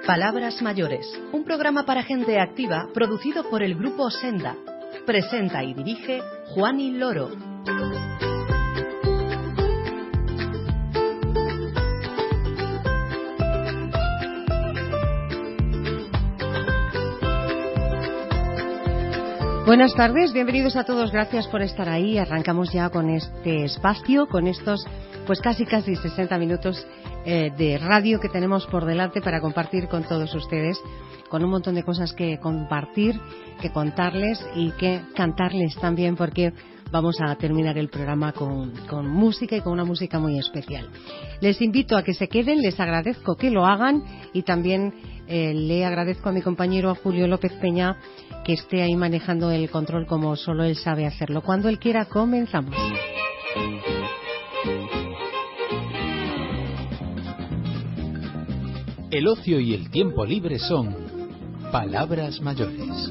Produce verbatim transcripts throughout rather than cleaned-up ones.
Palabras mayores, un programa para gente activa producido por el Grupo Senda. Presenta y dirige Juani Loro. Buenas tardes, bienvenidos a todos, gracias por estar ahí. Arrancamos ya con este espacio, con estos pues casi casi sesenta minutos eh, de radio que tenemos por delante para compartir con todos ustedes, con un montón de cosas que compartir, que contarles y que cantarles también, porque vamos a terminar el programa con, con música y con una música muy especial. Les invito a que se queden, les agradezco que lo hagan y también eh, le agradezco a mi compañero a Julio López Peña que esté ahí manejando el control como solo él sabe hacerlo. Cuando él quiera, comenzamos. El ocio y el tiempo libre son palabras mayores.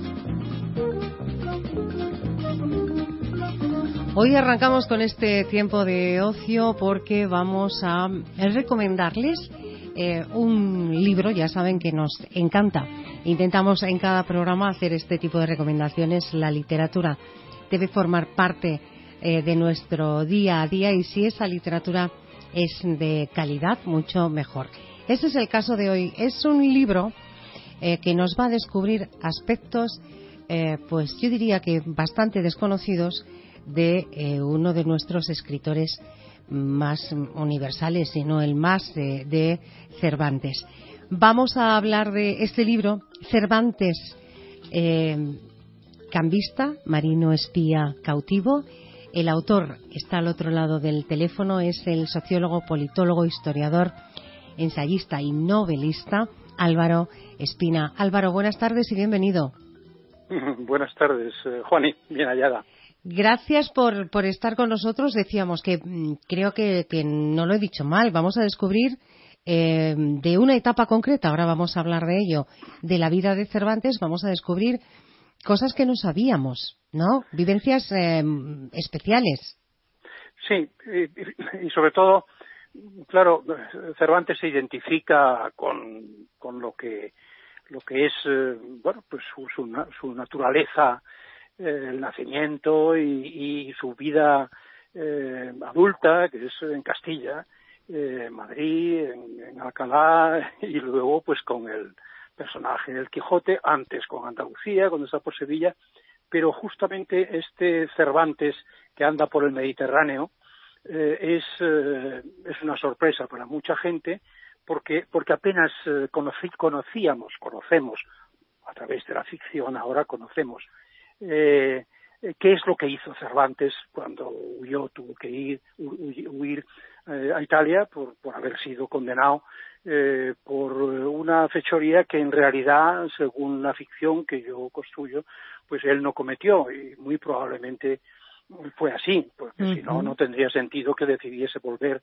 Hoy arrancamos con este tiempo de ocio porque vamos a recomendarles eh, un libro. Ya saben que nos encanta. Intentamos en cada programa hacer este tipo de recomendaciones. La literatura debe formar parte eh, de nuestro día a día y si esa literatura es de calidad, mucho mejor. Ese es el caso de hoy. Es un libro eh, que nos va a descubrir aspectos, eh, pues yo diría que bastante desconocidos de eh, uno de nuestros escritores más universales, si no el más, de, de Cervantes. Vamos a hablar de este libro, Cervantes, eh, cambista, marino espía cautivo. El autor está al otro lado del teléfono, es el sociólogo, politólogo, historiador, ensayista y novelista Álvaro Espina. Álvaro, buenas tardes y bienvenido. Buenas tardes, eh, Juani, bien hallada. Gracias por, por estar con nosotros. Decíamos que mmm, creo que, que no lo he dicho mal. Vamos a descubrir eh, de una etapa concreta, ahora vamos a hablar de ello, de la vida de Cervantes, vamos a descubrir cosas que no sabíamos, ¿no? Vivencias eh, especiales. Sí, y, y sobre todo, claro, Cervantes se identifica con, con lo que lo que es, eh, bueno, pues su, su, su naturaleza, eh, el nacimiento y, y su vida eh, adulta, que es en Castilla, eh, Madrid, en, en Alcalá, y luego pues con el personaje del Quijote, antes con Andalucía, cuando está por Sevilla, pero justamente este Cervantes que anda por el Mediterráneo eh, es, eh, es una sorpresa para mucha gente, porque porque apenas eh, conocí, conocíamos, conocemos, a través de la ficción ahora conocemos, eh, qué es lo que hizo Cervantes cuando huyó, tuvo que ir, huir, huir eh, a Italia por, por haber sido condenado eh, por una fechoría que en realidad, según la ficción que yo construyo, pues él no cometió y muy probablemente fue así, porque uh-huh. si no, no tendría sentido que decidiese volver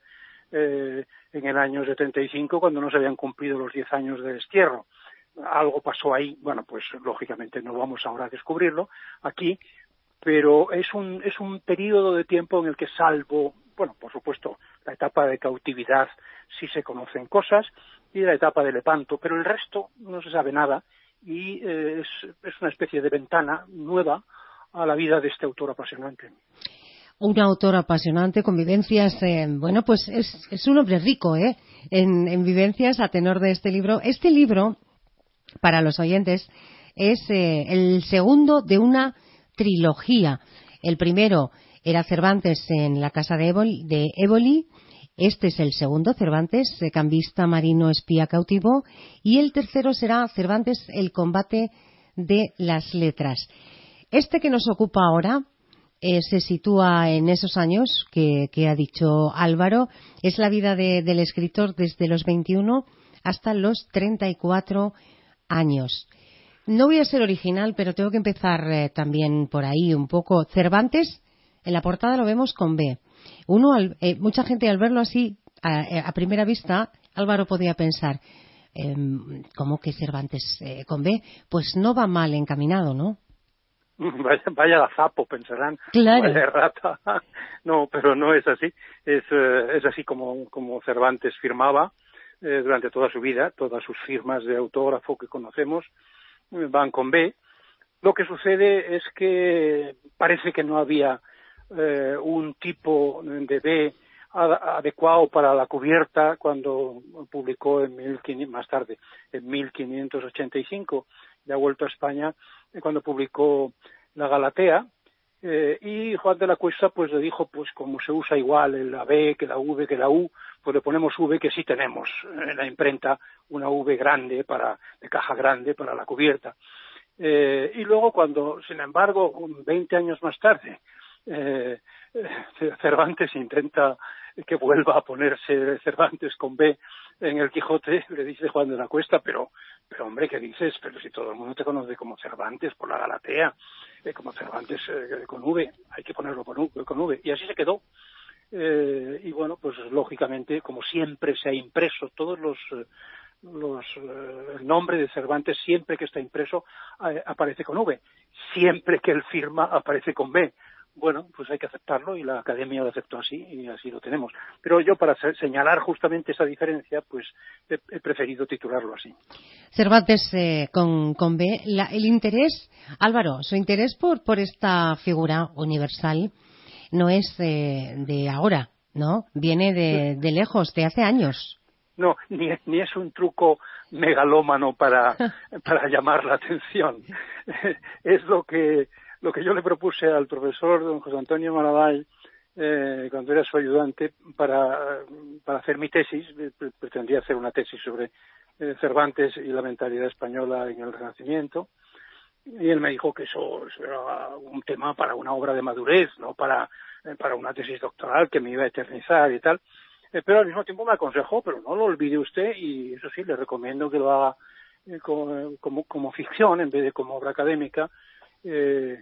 eh, en el año setenta y cinco cuando no se habían cumplido los diez años de destierro. Algo pasó ahí, bueno, pues lógicamente no vamos ahora a descubrirlo aquí, pero es un es un periodo de tiempo en el que, salvo, bueno, por supuesto, la etapa de cautividad sí se conocen cosas, y la etapa de Lepanto, pero el resto no se sabe nada, y eh, es, es una especie de ventana nueva a la vida de este autor apasionante. Un autor apasionante con vivencias, eh, bueno, pues es, es un hombre rico, ¿eh? En, en vivencias a tenor de este libro. Este libro, para los oyentes, es eh, el segundo de una trilogía. El primero era Cervantes en la casa de Éboli, de Éboli. Este es el segundo, Cervantes, cambista, marino, espía cautivo. Y el tercero será Cervantes, el combate de las letras. Este que nos ocupa ahora eh, se sitúa en esos años que, que ha dicho Álvaro. Es la vida de, del escritor desde los veintiuno hasta los treinta y cuatro años. No voy a ser original, pero tengo que empezar eh, también por ahí un poco. Cervantes, en la portada lo vemos con B. Uno, al, eh, mucha gente al verlo así, a, a primera vista, Álvaro podía pensar, eh, ¿cómo que Cervantes eh, con B? Pues no va mal encaminado, ¿no? Vaya, vaya gazapo, pensarán. Claro. Vaya rata. No, pero no es así. Es, eh, es así como, como Cervantes firmaba. eh, durante toda su vida. Todas sus firmas de autógrafo que conocemos eh, van con B. Lo que sucede es que parece que no había eh, un tipo de B adecuado para la cubierta cuando publicó en mil quinientos, más tarde, en mil quinientos ochenta y cinco, ya ha vuelto a España, cuando publicó la Galatea, eh, y Juan de la Cuesta pues le dijo, pues como se usa igual la B que la V que la U, pues le ponemos V, que sí tenemos en la imprenta una V grande, para de caja grande para la cubierta. Eh, y luego cuando, sin embargo, veinte años más tarde, eh, Cervantes intenta que vuelva a ponerse Cervantes con B en el Quijote, le dice Juan de la Cuesta, pero, pero hombre, ¿qué dices? Pero si todo el mundo te conoce como Cervantes por la Galatea, eh, como Cervantes eh, con V, hay que ponerlo con, con V. Y así se quedó. Eh, y bueno, pues lógicamente, como siempre se ha impreso, todos los... Eh, los eh, el nombre de Cervantes, siempre que está impreso, eh, aparece con V. Siempre que él firma, aparece con B. Bueno, pues hay que aceptarlo, y la Academia lo aceptó así, y así lo tenemos. Pero yo, para señalar justamente esa diferencia, pues he, he preferido titularlo así. Cervantes eh, con, con B. La, el interés, Álvaro, su interés por, por esta figura universal no es eh, de ahora, ¿no? Viene de, de lejos, de hace años. No, ni, ni es un truco megalómano para, para llamar la atención. Es lo que, lo que yo le propuse al profesor don José Antonio Maravall, eh, cuando era su ayudante, para, para hacer mi tesis. Pretendía hacer una tesis sobre eh, Cervantes y la mentalidad española en el Renacimiento. Y él me dijo que eso, eso era un tema para una obra de madurez, no para, eh, para una tesis doctoral que me iba a eternizar y tal. Pero al mismo tiempo me aconsejó, pero no lo olvide usted, y eso sí, le recomiendo que lo haga eh, como, como, como ficción en vez de como obra académica, eh,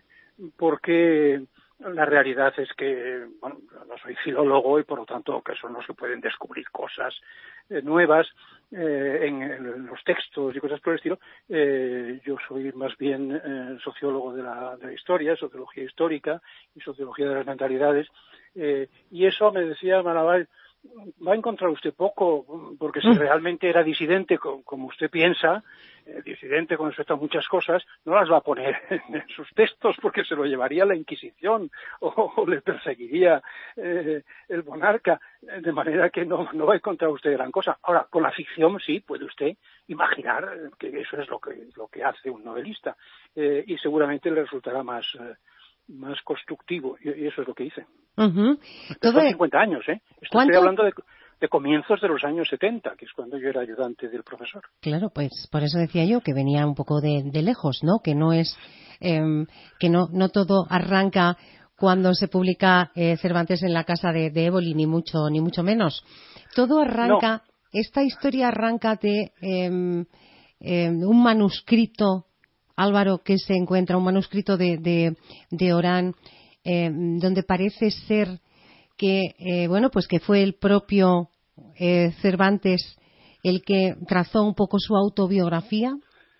porque la realidad es que, bueno, no soy filólogo y por lo tanto que eso no se pueden descubrir cosas eh, nuevas eh, en, en los textos y cosas por el estilo. Eh, yo soy más bien eh, sociólogo de la, de la historia, sociología histórica y sociología de las mentalidades, eh, y eso me decía Maravall, va a encontrar usted poco, porque si realmente era disidente, como usted piensa, eh, disidente con respecto a muchas cosas, no las va a poner en sus textos, porque se lo llevaría la Inquisición o, o le perseguiría eh, el monarca, de manera que no, no va a encontrar usted gran cosa. Ahora, con la ficción sí puede usted imaginar que eso es lo que, lo que hace un novelista, eh, y seguramente le resultará más... Eh, más constructivo, y eso es lo que hice. Uh-huh. Todo son cincuenta años, ¿eh? Esto ¿Cuánto? Estoy hablando de, de comienzos de los años setenta, que es cuando yo era ayudante del profesor. Claro, pues por eso decía yo que venía un poco de, de lejos, ¿no? Que no es, eh, que no, no todo arranca cuando se publica eh, Cervantes en la casa de, de Éboli, ni mucho, ni mucho menos. Todo arranca, no. Esta historia arranca de eh, eh, un manuscrito, Álvaro, que se encuentra, un manuscrito de, de, de Orán, eh, donde parece ser que, eh, bueno, pues que fue el propio eh, Cervantes el que trazó un poco su autobiografía.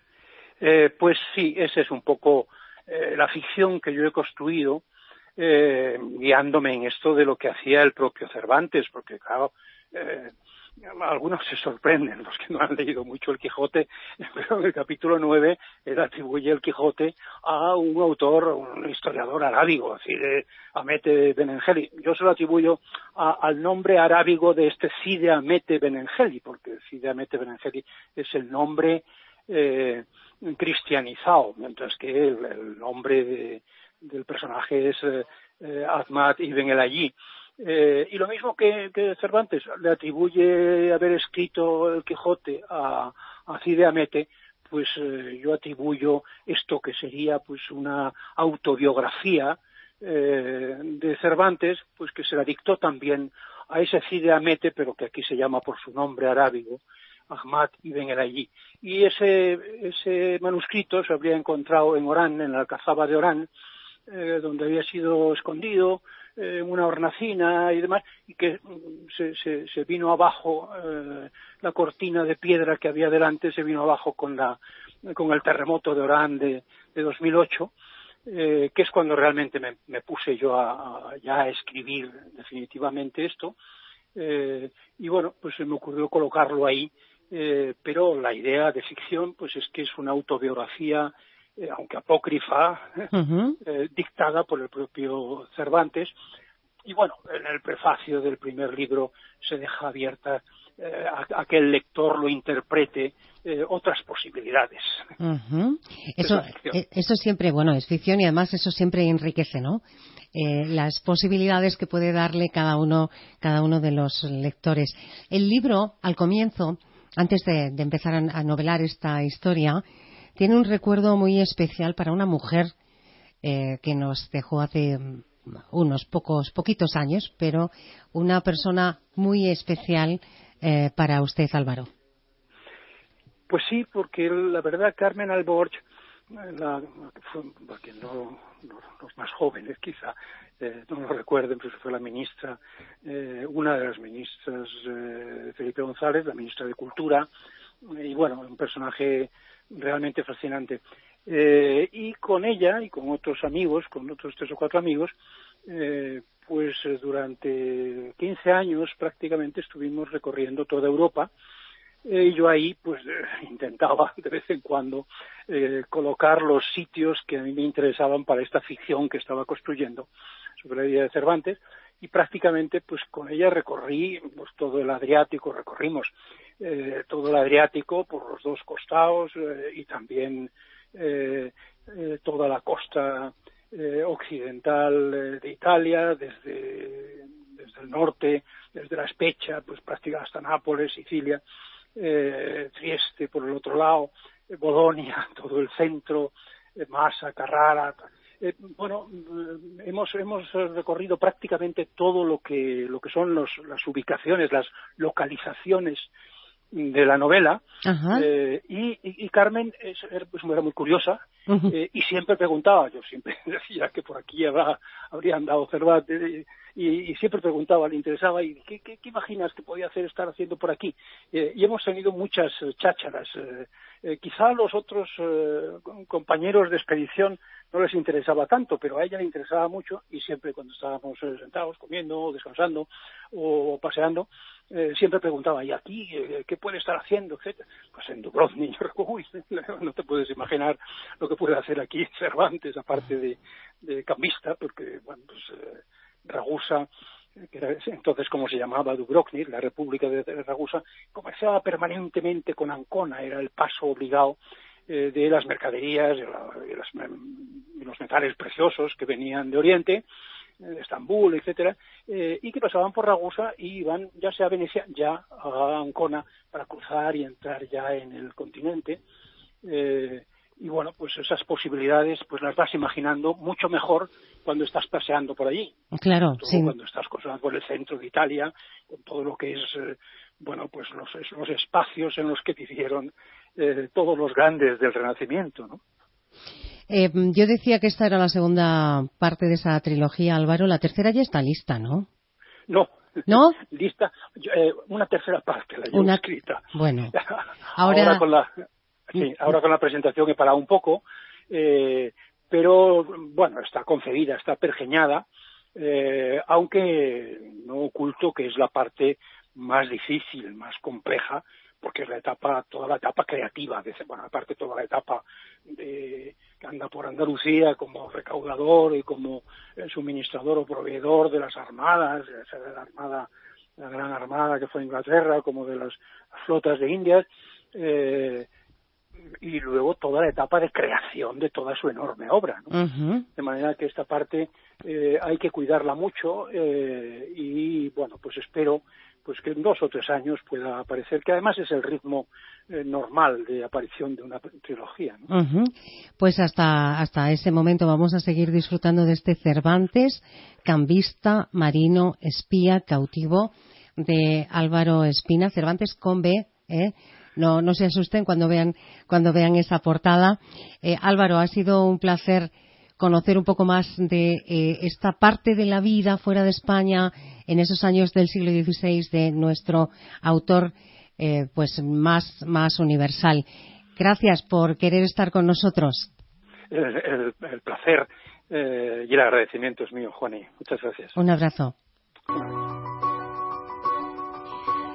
Eh, pues sí, esa es un poco eh, la ficción que yo he construido, eh, guiándome en esto de lo que hacía el propio Cervantes, porque claro, eh, algunos se sorprenden, los que no han leído mucho el Quijote, pero en el capítulo nueve él atribuye el Quijote a un autor, un historiador arábigo, es decir, eh, Amete Benengeli. Yo se lo atribuyo a, al nombre arábigo de este Cide Hamete Benengeli, porque Cide Hamete Benengeli es el nombre eh, cristianizado, mientras que el, el nombre de, del personaje es eh, eh, Ahmad ibn el-Ayyi. Eh, y lo mismo que, que Cervantes le atribuye haber escrito el Quijote a, a Cide Hamete, pues eh, yo atribuyo esto que sería pues una autobiografía eh, de Cervantes, pues que se la dictó también a ese Cide Hamete, pero que aquí se llama por su nombre arábigo, Ahmad ibn el-Ayyi. Y ese, ese manuscrito se habría encontrado en Orán, en la Alcazaba de Orán, eh, donde había sido escondido en una hornacina y demás, y que se, se, se vino abajo, eh, la cortina de piedra que había delante se vino abajo con la con el terremoto de Orán de, de dos mil ocho, eh, que es cuando realmente me, me puse yo a, a, ya a escribir definitivamente esto, eh, y bueno, pues se me ocurrió colocarlo ahí, eh, pero la idea de ficción pues es que es una autobiografía, eh, aunque apócrifa, uh-huh. eh, dictada por el propio Cervantes. Y bueno, en el prefacio del primer libro se deja abierta eh, a, a que el lector lo interprete eh, otras posibilidades. Uh-huh. Eso, eso siempre, bueno, es ficción y además eso siempre enriquece, ¿no? Eh, las posibilidades que puede darle cada uno, cada uno de los lectores. El libro, al comienzo, antes de, de empezar a, a novelar esta historia, tiene un recuerdo muy especial para una mujer eh, que nos dejó hace unos pocos, poquitos años, pero una persona muy especial eh, para usted, Álvaro. Pues sí, porque la verdad, Carmen Alborch, la, fue, porque no, no, los más jóvenes quizá eh, no lo recuerden, pero fue la ministra, eh, una de las ministras eh, de Felipe González, la ministra de Cultura, y bueno, un personaje realmente fascinante. Eh, y con ella y con otros amigos, con otros tres o cuatro amigos, eh, pues eh, durante quince años prácticamente estuvimos recorriendo toda Europa. Eh, y yo ahí pues eh, intentaba de vez en cuando eh, colocar los sitios que a mí me interesaban para esta ficción que estaba construyendo sobre la vida de Cervantes, y prácticamente pues con ella recorrí pues todo el Adriático, recorrimos eh, todo el Adriático por los dos costados eh, y también eh, eh, toda la costa eh, occidental eh, de Italia, desde, desde el norte, desde la Spezia, pues prácticamente hasta Nápoles, Sicilia, eh, Trieste por el otro lado, eh, Bolonia, todo el centro, eh, Massa, Carrara. Eh, bueno, eh, hemos hemos recorrido prácticamente todo lo que lo que son los, las ubicaciones, las localizaciones de la novela, eh, y, y, y Carmen es, pues, era muy curiosa, uh-huh. eh, y siempre preguntaba, yo siempre decía que por aquí habrá, habría andado Cervantes, y, y siempre preguntaba, le interesaba, ¿y qué, qué, qué imaginas que podía hacer, estar haciendo por aquí? Eh, y hemos tenido muchas eh, chácharas. Eh, eh, quizá a los otros eh, compañeros de expedición no les interesaba tanto, pero a ella le interesaba mucho, y siempre cuando estábamos eh, sentados, comiendo, descansando o paseando, eh, siempre preguntaba, ¿y aquí eh, qué puede estar haciendo? Etcétera. Pues en Dubrovnik, uy, no te puedes imaginar lo que puede hacer aquí Cervantes, aparte de, de cambista, porque, bueno, pues eh, Ragusa, que era entonces como se llamaba Dubrovnik, la República de Ragusa, comerciaba permanentemente con Ancona, era el paso obligado eh, de las mercaderías, de, la, de, las, de los metales preciosos que venían de Oriente, de Estambul, etcétera, eh, y que pasaban por Ragusa y iban ya sea a Venecia, ya a Ancona, para cruzar y entrar ya en el continente. Eh, y bueno, pues esas posibilidades pues las vas imaginando mucho mejor cuando estás paseando por allí. Claro, todo sí. Cuando estás cruzando por el centro de Italia, con todo lo que es, eh, bueno, pues los, los espacios en los que vivieron eh, todos los grandes del Renacimiento, ¿no? Eh, yo decía que esta era la segunda parte de esa trilogía, Álvaro. La tercera ya está lista, ¿no? No. ¿No? Lista, eh, una tercera parte la llevo una... escrita. Bueno. Ahora... ahora con la sí, ahora con la presentación he parado un poco, eh, pero bueno, está concebida, está pergeñada, eh, aunque no oculto que es la parte más difícil, más compleja, porque es la etapa, toda la etapa creativa, de, bueno, aparte toda la etapa de, que anda por Andalucía como recaudador y como eh, suministrador o proveedor de las armadas, ya sea de la armada, la gran armada que fue Inglaterra, como de las flotas de Indias, eh, y luego toda la etapa de creación de toda su enorme obra, ¿no? Uh-huh. De manera que esta parte eh, hay que cuidarla mucho, eh, y bueno, pues espero pues que en dos o tres años pueda aparecer, que además es el ritmo eh, normal de aparición de una trilogía, ¿no? Uh-huh. Pues hasta hasta ese momento vamos a seguir disfrutando de este Cervantes, cambista, marino, espía, cautivo, de Álvaro Espina, Cervantes con B, ¿eh? No, no se asusten cuando vean cuando vean esa portada. Eh, Álvaro, ha sido un placer conocer un poco más de eh, esta parte de la vida fuera de España en esos años del siglo dieciséis de nuestro autor eh, pues más, más universal. Gracias por querer estar con nosotros. El, el, el placer eh, y el agradecimiento es mío, Juani. Muchas gracias. Un abrazo.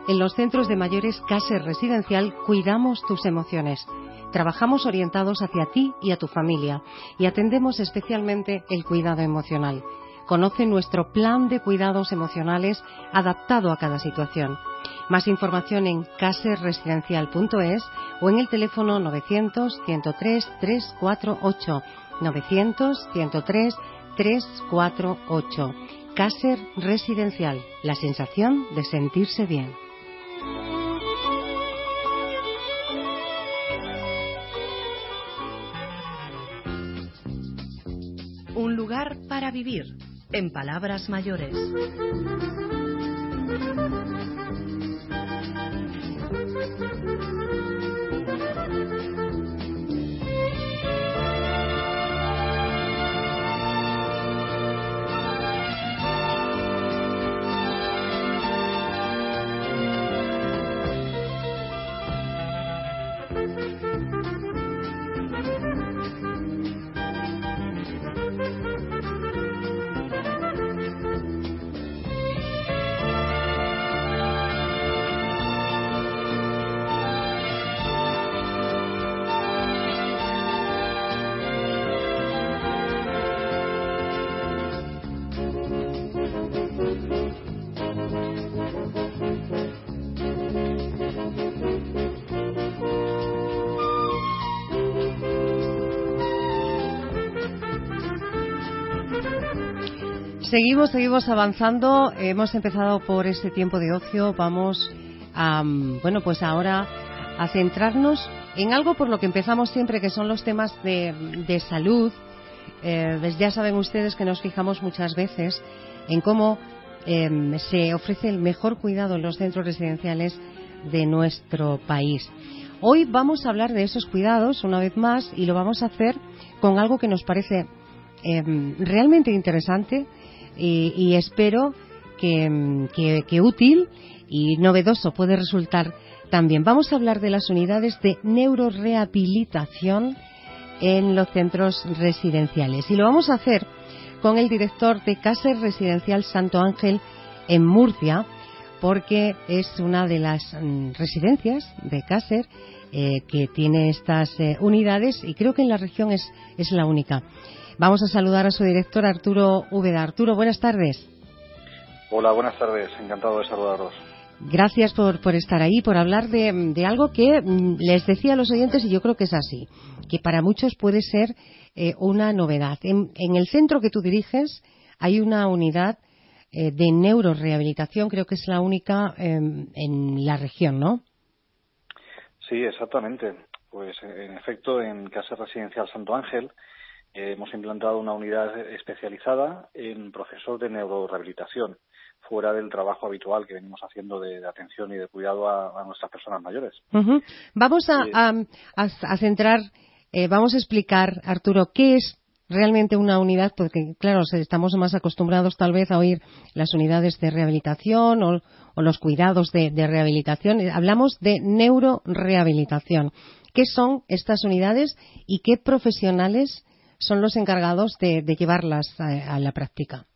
En los centros de mayores Caser Residencial cuidamos tus emociones. Trabajamos orientados hacia ti y a tu familia y atendemos especialmente el cuidado emocional. Conoce nuestro plan de cuidados emocionales adaptado a cada situación. Más información en caser residencial punto es o en el teléfono novecientos, ciento tres, trescientos cuarenta y ocho. novecientos, ciento tres, trescientos cuarenta y ocho. Caser Residencial, la sensación de sentirse bien. Un lugar para vivir, en palabras mayores. Seguimos, seguimos avanzando. Hemos empezado por este tiempo de ocio. Vamos a, bueno, pues ahora a centrarnos en algo por lo que empezamos siempre, que son los temas de, de salud. Eh, pues ya saben ustedes que nos fijamos muchas veces en cómo eh, se ofrece el mejor cuidado en los centros residenciales de nuestro país. Hoy vamos a hablar de esos cuidados una vez más y lo vamos a hacer con algo que nos parece eh, realmente interesante. Y, y espero que, que, que útil y novedoso puede resultar también. Vamos a hablar de las unidades de neurorehabilitación en los centros residenciales. Y lo vamos a hacer con el director de Caser Residencial Santo Ángel en Murcia, porque es una de las mm, residencias de Caser eh, que tiene estas eh, unidades y creo que en la región es, es la única. Vamos a saludar a su director, Arturo Úbeda. Arturo, buenas tardes. Hola, buenas tardes. Encantado de saludaros. Gracias por, por estar ahí, por hablar de, de algo que mm, les decía a los oyentes, y yo creo que es así, que para muchos puede ser eh, una novedad. En, en el centro que tú diriges hay una unidad eh, de neurorehabilitación, creo que es la única eh, en la región, ¿no? Sí, exactamente. Pues en efecto, en Caser Residencial Santo Ángel Eh, hemos implantado una unidad especializada en procesos de neurorehabilitación, fuera del trabajo habitual que venimos haciendo de, de atención y de cuidado a, a nuestras personas mayores. Uh-huh. Vamos a, eh, a, a, a centrar, eh, vamos a explicar, Arturo, qué es realmente una unidad, porque claro, estamos más acostumbrados tal vez a oír las unidades de rehabilitación o, o los cuidados de, de rehabilitación. Hablamos de neurorehabilitación. ¿Qué son estas unidades y qué profesionales son los encargados de, de llevarlas a, a la práctica?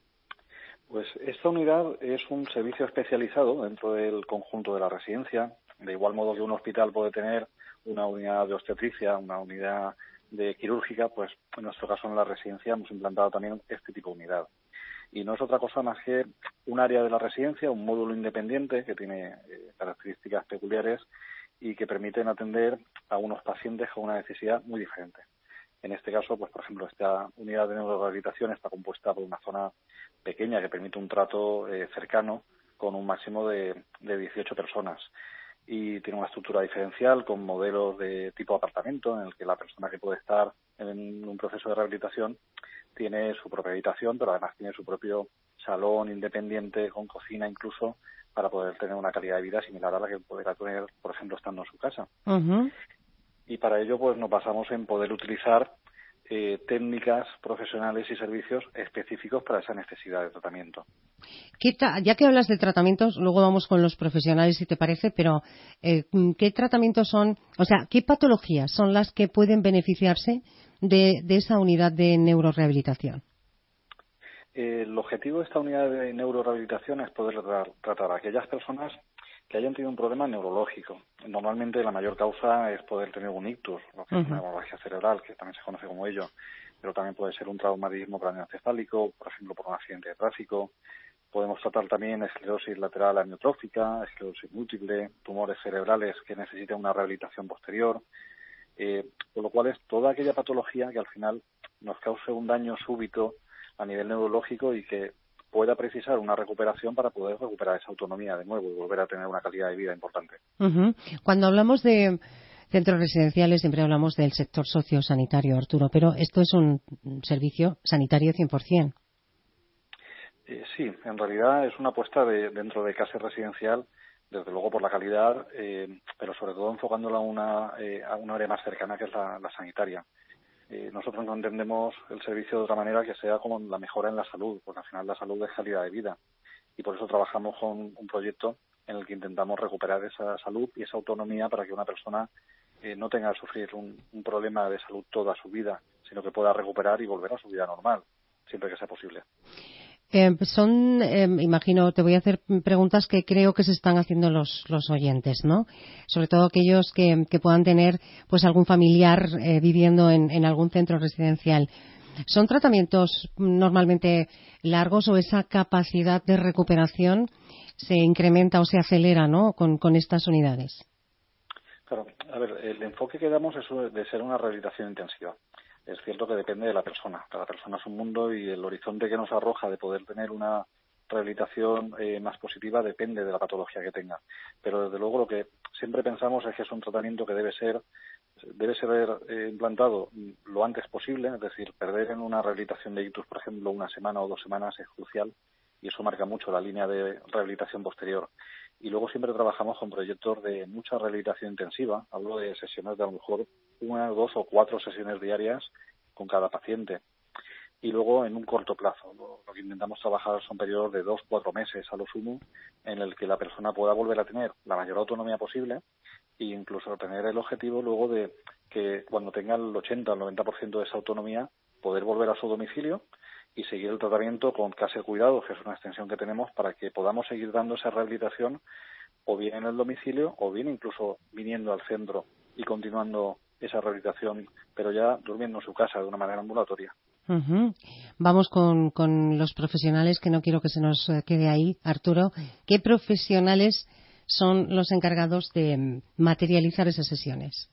Pues esta unidad es un servicio especializado dentro del conjunto de la residencia, de igual modo que un hospital puede tener una unidad de obstetricia, una unidad de quirúrgica, pues en nuestro caso en la residencia hemos implantado también este tipo de unidad. Y no es otra cosa más que un área de la residencia, un módulo independiente que tiene eh, características peculiares y que permiten atender a unos pacientes con una necesidad muy diferente. En este caso, pues por ejemplo, esta unidad de neurorehabilitación está compuesta por una zona pequeña que permite un trato eh, cercano con un máximo de, de dieciocho personas. Y tiene una estructura diferencial con modelos de tipo apartamento en el que la persona que puede estar en un proceso de rehabilitación tiene su propia habitación, pero además tiene su propio salón independiente con cocina incluso, para poder tener una calidad de vida similar a la que podrá tener, por ejemplo, estando en su casa. Uh-huh. Y para ello pues nos basamos en poder utilizar eh, técnicas profesionales y servicios específicos para esa necesidad de tratamiento. ¿Qué ta- ya que hablas de tratamientos, luego vamos con los profesionales si te parece, pero eh, ¿qué tratamientos son, o sea, qué patologías son las que pueden beneficiarse de, de esa unidad de neurorehabilitación? Eh, el objetivo de esta unidad de neurorehabilitación es poder tra- tratar a aquellas personas que hayan tenido un problema neurológico. Normalmente la mayor causa es poder tener un ictus, lo que uh-huh. es una hemorragia cerebral, que también se conoce como ello, pero también puede ser un traumatismo craneoencefálico, por ejemplo, por un accidente de tráfico. Podemos tratar también esclerosis lateral amiotrófica, esclerosis múltiple, tumores cerebrales que necesitan una rehabilitación posterior, eh, con lo cual es toda aquella patología que al final nos cause un daño súbito a nivel neurológico y que pueda precisar una recuperación para poder recuperar esa autonomía de nuevo y volver a tener una calidad de vida importante. Uh-huh. Cuando hablamos de centros residenciales siempre hablamos del sector sociosanitario, Arturo, pero esto es un servicio sanitario cien por ciento. Eh, sí, en realidad es una apuesta de, dentro de casa residencial, desde luego por la calidad, eh, pero sobre todo enfocándola a una, eh, a una área más cercana que es la, la sanitaria. Eh, nosotros no entendemos el servicio de otra manera que sea como la mejora en la salud, porque al final la salud es calidad de vida y por eso trabajamos con un proyecto en el que intentamos recuperar esa salud y esa autonomía para que una persona eh, no tenga que sufrir un, un problema de salud toda su vida, sino que pueda recuperar y volver a su vida normal, siempre que sea posible. Eh, son, eh, imagino, te voy a hacer preguntas que creo que se están haciendo los, los oyentes, ¿no? Sobre todo aquellos que, que puedan tener, pues, algún familiar eh, viviendo en, en algún centro residencial. ¿Son tratamientos normalmente largos o esa capacidad de recuperación se incrementa o se acelera, ¿no? Con, con estas unidades. Claro, a ver, el enfoque que damos es de ser una rehabilitación intensiva. Es cierto que depende de la persona. Cada persona es un mundo y el horizonte que nos arroja de poder tener una rehabilitación eh, más positiva depende de la patología que tenga. Pero desde luego lo que siempre pensamos es que es un tratamiento que debe ser debe ser eh, implantado lo antes posible, es decir, perder en una rehabilitación de ictus, por ejemplo, una semana o dos semanas es crucial y eso marca mucho la línea de rehabilitación posterior. Y luego siempre trabajamos con proyectos de mucha rehabilitación intensiva. Hablo de sesiones de a lo mejor una, dos o cuatro sesiones diarias con cada paciente. Y luego en un corto plazo. Lo, lo que intentamos trabajar son periodos de dos, cuatro meses a lo sumo, en el que la persona pueda volver a tener la mayor autonomía posible e incluso tener el objetivo luego de que cuando tenga el ochenta o el noventa por ciento de esa autonomía, poder volver a su domicilio y seguir el tratamiento con Casa de Cuidados, que es una extensión que tenemos para que podamos seguir dando esa rehabilitación o bien en el domicilio o bien incluso viniendo al centro y continuando esa rehabilitación, pero ya durmiendo en su casa de una manera ambulatoria. Uh-huh. Vamos con, con los profesionales, que no quiero que se nos quede ahí, Arturo. ¿Qué profesionales son los encargados de materializar esas sesiones?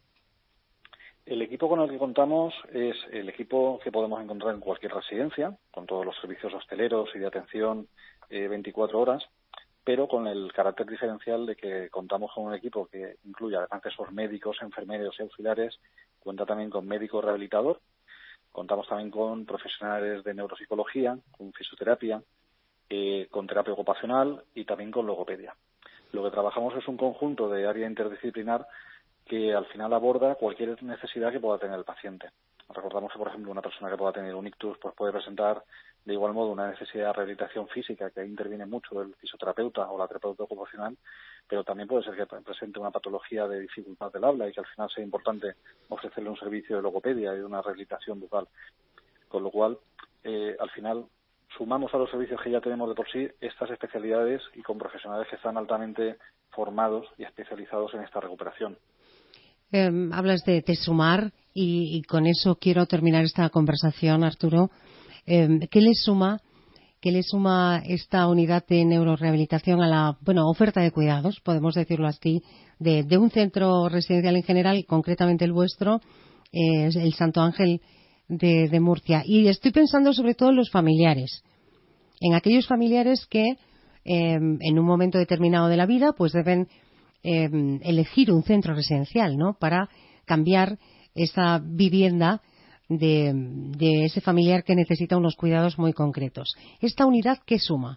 El equipo con el que contamos es el equipo que podemos encontrar en cualquier residencia, con todos los servicios hosteleros y de atención eh, veinticuatro horas, pero con el carácter diferencial de que contamos con un equipo que incluye, además de esos médicos, enfermeros y auxiliares, cuenta también con médico rehabilitador, contamos también con profesionales de neuropsicología, con fisioterapia, eh, con terapia ocupacional y también con logopedia. Lo que trabajamos es un conjunto de área interdisciplinar que al final aborda cualquier necesidad que pueda tener el paciente. Recordamos que, por ejemplo, una persona que pueda tener un ictus pues puede presentar de igual modo una necesidad de rehabilitación física, que ahí interviene mucho el fisioterapeuta o la terapeuta ocupacional, pero también puede ser que presente una patología de dificultad del habla y que al final sea importante ofrecerle un servicio de logopedia y de una rehabilitación bucal. Con lo cual, eh, al final, sumamos a los servicios que ya tenemos de por sí estas especialidades y con profesionales que están altamente formados y especializados en esta recuperación. Eh, hablas de, de sumar y, y con eso quiero terminar esta conversación, Arturo. Eh, ¿Qué le suma, qué le suma esta unidad de neurorehabilitación a la, bueno, oferta de cuidados, podemos decirlo así, de, de un centro residencial en general, concretamente el vuestro, eh, el Santo Ángel de, de Murcia? Y estoy pensando sobre todo en los familiares, en aquellos familiares que eh, en un momento determinado de la vida pues deben eh, elegir un centro residencial, ¿no?, para cambiar esa vivienda de, de ese familiar que necesita unos cuidados muy concretos. ¿Esta unidad qué suma?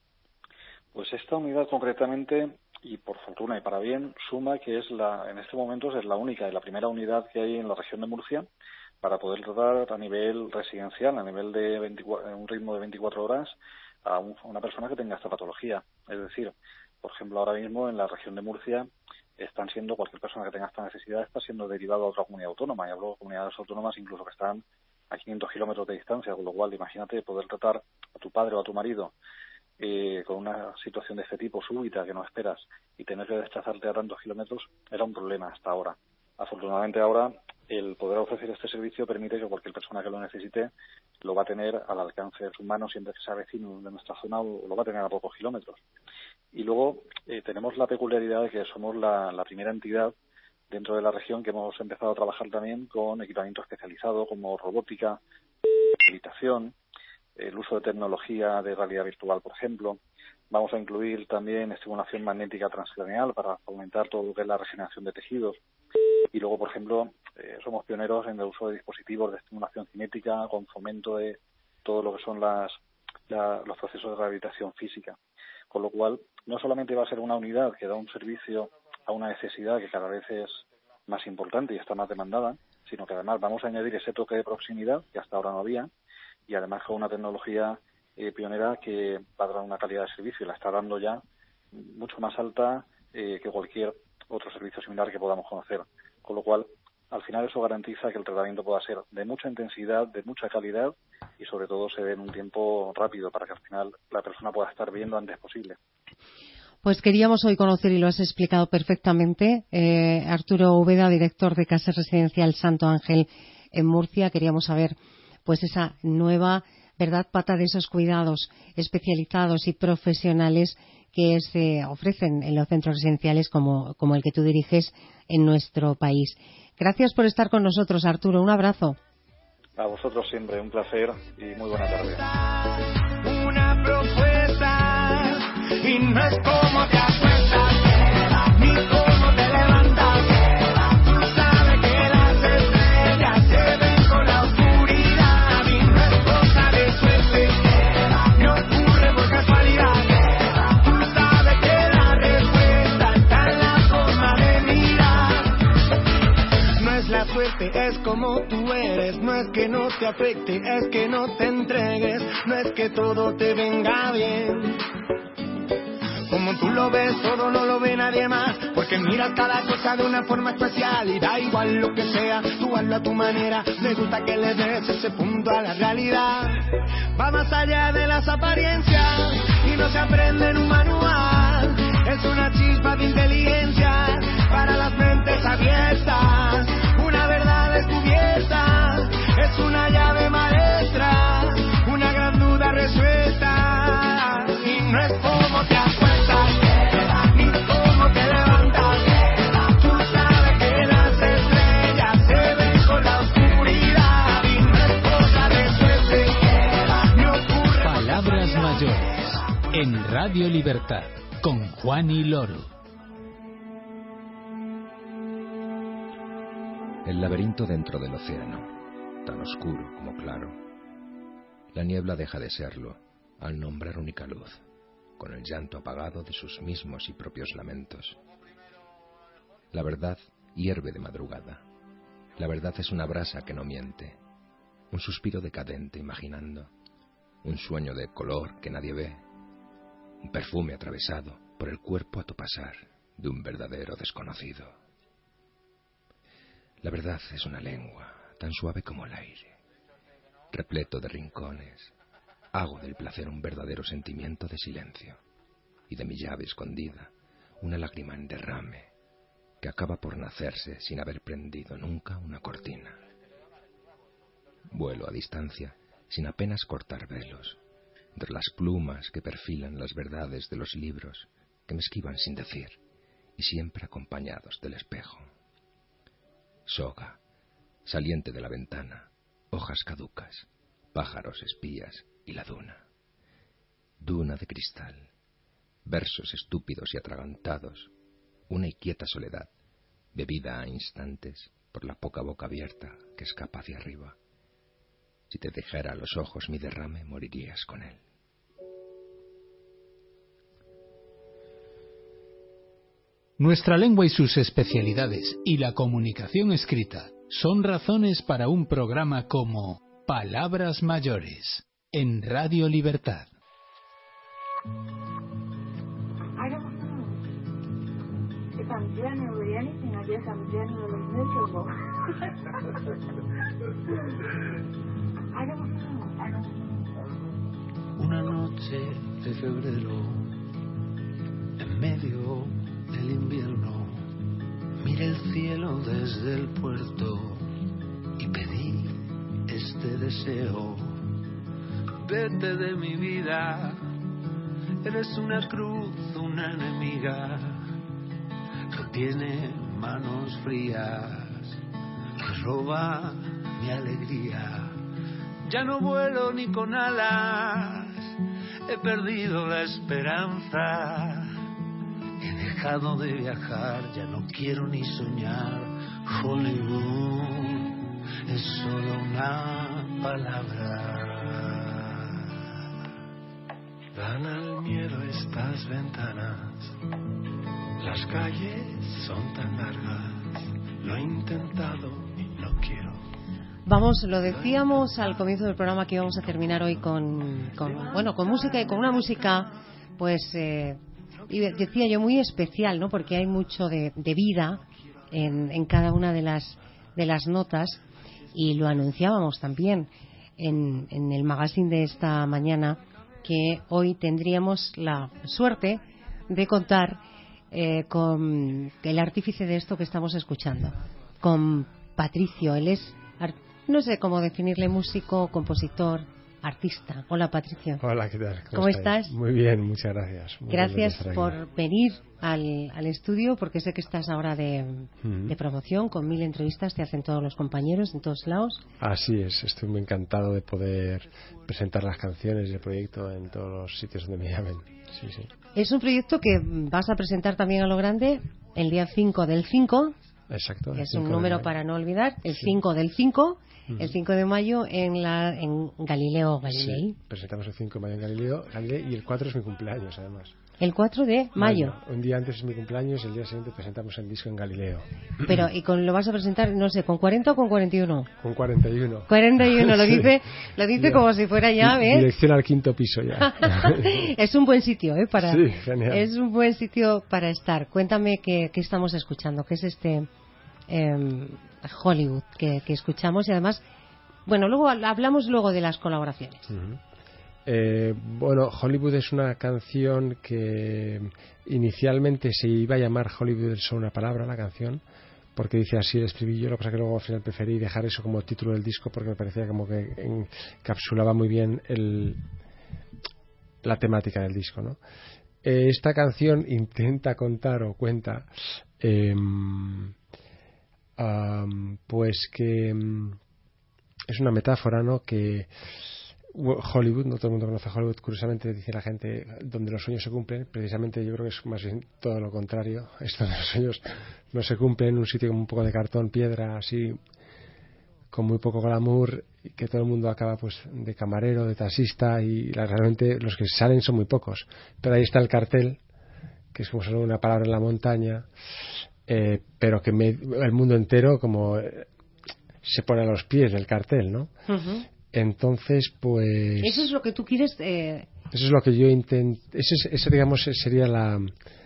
Pues esta unidad concretamente, y por fortuna y para bien, suma que es la, en este momento es la única y la primera unidad que hay en la región de Murcia para poder tratar a nivel residencial, a nivel de veinticuatro, un ritmo de veinticuatro horas, a, un, a una persona que tenga esta patología. Es decir, por ejemplo, ahora mismo en la región de Murcia están siendo, cualquier persona que tenga esta necesidad está siendo derivado a otra comunidad autónoma. Y hablo de comunidades autónomas incluso que están a quinientos kilómetros de distancia, con lo cual imagínate poder tratar a tu padre o a tu marido eh, con una situación de este tipo súbita que no esperas y tener que desplazarte a tantos kilómetros era un problema hasta ahora. Afortunadamente ahora el poder ofrecer este servicio permite que cualquier persona que lo necesite lo va a tener al alcance de su mano siempre que sea vecino de nuestra zona o lo va a tener a pocos kilómetros. Y luego eh, tenemos la peculiaridad de que somos la, la primera entidad dentro de la región que hemos empezado a trabajar también con equipamiento especializado como robótica, habitación, el uso de tecnología de realidad virtual, por ejemplo. Vamos a incluir también estimulación magnética transcraneal para aumentar todo lo que es la regeneración de tejidos. Y luego, por ejemplo, eh, somos pioneros en el uso de dispositivos de estimulación cinética con fomento de todo lo que son las, la, los procesos de rehabilitación física. Con lo cual, no solamente va a ser una unidad que da un servicio a una necesidad que cada vez es más importante y está más demandada, sino que además vamos a añadir ese toque de proximidad que hasta ahora no había y además con una tecnología eh, pionera que va a dar una calidad de servicio y la está dando ya mucho más alta eh, que cualquier otro servicio similar que podamos conocer. Con lo cual, al final eso garantiza que el tratamiento pueda ser de mucha intensidad, de mucha calidad y sobre todo se dé en un tiempo rápido para que al final la persona pueda estar bien lo antes posible. Pues queríamos hoy conocer, y lo has explicado perfectamente, eh, Arturo Úbeda, director de Casa Residencial Santo Ángel en Murcia. Queríamos saber pues esa nueva, verdad, pata de esos cuidados especializados y profesionales que se ofrecen en los centros residenciales como, como el que tú diriges en nuestro país. Gracias por estar con nosotros, Arturo. Un abrazo. A vosotros siempre, un placer y muy buena tarde. Una propuesta y no es como te acuestas ni cómo te levantas. Tú sabes que las estrellas se ven con la oscuridad y no es cosa de suerte, no ocurre por casualidad. Tú sabes que la respuesta está en la forma de mirar. No es la suerte, es como tú eres. No es que no te afecte, es que no te entregues. No es que todo te venga bien. Como tú lo ves, todo no lo ve nadie más, porque miras cada cosa de una forma especial y da igual lo que sea, tú hazlo a tu manera. Me gusta que le des ese punto a la realidad. Va más allá de las apariencias y no se aprende en un manual. Es una chispa de inteligencia para las mentes abiertas, una verdad descubierta, es una llave maestra, una gran duda resuelta. Y no es como te acuestas ni cómo te levantas. Tú sabes que las estrellas se ven con la oscuridad y no es cosa de suerte, no ocurre. Palabras mayores en Radio Libertad con Juani Loro. El laberinto dentro del océano, tan oscuro como claro. La niebla deja de serlo al nombrar única luz, con el llanto apagado de sus mismos y propios lamentos. La verdad hierve de madrugada. La verdad es una brasa que no miente, un suspiro decadente imaginando, un sueño de color que nadie ve, un perfume atravesado por el cuerpo a tu pasar de un verdadero desconocido. La verdad es una lengua tan suave como el aire, repleto de rincones. Hago del placer un verdadero sentimiento de silencio y de mi llave escondida una lágrima en derrame que acaba por nacerse sin haber prendido nunca una cortina. Vuelo a distancia sin apenas cortar velos, entre las plumas que perfilan las verdades de los libros que me esquivan sin decir y siempre acompañados del espejo. Soga, saliente de la ventana, hojas caducas, pájaros espías y la duna. Duna de cristal, versos estúpidos y atragantados, una inquieta soledad, bebida a instantes por la poca boca abierta que escapa hacia arriba. Si te dejara a los ojos mi derrame, morirías con él. Nuestra lengua y sus especialidades y la comunicación escrita son razones para un programa como Palabras Mayores en Radio Libertad. I don't know. If I'm generally anything, I guess I'm generally miserable. I don't know. I don't know. Una noche de febrero, en medio del invierno, miré el cielo desde el puerto y pedí este deseo. Vete de mi vida, eres una cruz, una enemiga que tiene manos frías, que roba mi alegría. Ya no vuelo ni con alas, he perdido la esperanza, he dejado de viajar, ya no quiero ni soñar. Hollywood es solo una palabra. Dan al miedo estas ventanas, las calles son tan largas, lo he intentado y no quiero. Vamos, lo decíamos al comienzo del programa que íbamos a terminar hoy con, con bueno, con música y con una música, pues, eh, y decía yo muy especial, ¿no? Porque hay mucho de, de vida en, en cada una de las de las notas y lo anunciábamos también en, en el magazine de esta mañana que hoy tendríamos la suerte de contar eh, con el artífice de esto que estamos escuchando, con Patricio. Él es no sé cómo definirle, músico, compositor, artista. Hola, Patricio. Hola, ¿qué tal? ¿Cómo, ¿Cómo estás? estás? Muy bien, muchas gracias. Muy gracias bien por venir al, al estudio, porque sé que estás ahora de, uh-huh. de promoción, con mil entrevistas, te hacen todos los compañeros en todos lados. Así es, estoy muy encantado de poder presentar las canciones y el proyecto en todos los sitios donde me llamen. Sí, sí. Es un proyecto que vas a presentar también a lo grande el día cinco del cinco. Exacto. Es un número para no olvidar, el sí. cinco del cinco. El cinco de mayo en la en Galileo Galilei. Sí, presentamos el cinco de mayo en Galileo, Galilei y el cuatro es mi cumpleaños, además. El cuatro de mayo. mayo. Un día antes es mi cumpleaños, el día siguiente presentamos el disco en Galileo. Pero, ¿y con, lo vas a presentar, no sé, con cuarenta o con cuarenta y uno? Con cuarenta y uno. cuarenta y uno, lo sí. dice, lo dice como si fuera ya, ¿ves? Dirección al quinto piso ya. Es un buen sitio, ¿eh? Para, sí, genial. Es un buen sitio para estar. Cuéntame qué, qué estamos escuchando, qué es este eh, Hollywood que, que escuchamos y además... Bueno, luego hablamos luego de las colaboraciones. Uh-huh. eh, bueno, Hollywood es una canción que inicialmente se iba a llamar Hollywood es solo una palabra, la canción, porque dice así el estribillo. Lo que pasa es que luego al final preferí dejar eso como título del disco porque me parecía como que encapsulaba muy bien el, la temática del disco, ¿no? Eh, esta canción intenta contar o cuenta eh, um, pues que es una metáfora, ¿no? Que Hollywood, no todo el mundo conoce Hollywood, curiosamente dice la gente, donde los sueños se cumplen. Precisamente yo creo que es más bien todo lo contrario, es donde los sueños no se cumplen, en un sitio con un poco de cartón, piedra, así, con muy poco glamour, y que todo el mundo acaba pues de camarero, de taxista, y la, realmente los que salen son muy pocos. Pero ahí está el cartel, que es como solo una palabra en la montaña, eh, pero que me, el mundo entero como eh, se pone a los pies del cartel, ¿no? Uh-huh. Entonces, pues... Eso es lo que tú quieres... Eh... Eso es lo que yo intento... Esa, esa, digamos, sería la,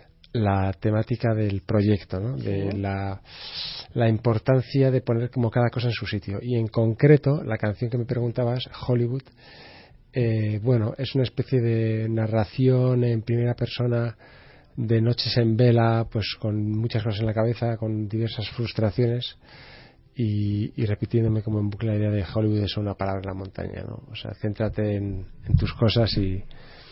la temática del proyecto, ¿no? De sí. la, la importancia de poner como cada cosa en su sitio. Y en concreto, la canción que me preguntabas, Hollywood, eh, bueno, es una especie de narración en primera persona de noches en vela, pues con muchas cosas en la cabeza, con diversas frustraciones. Y, y repitiéndome como en bucle la idea de Hollywood es una palabra en la montaña, ¿no? O sea, céntrate en, en tus cosas y,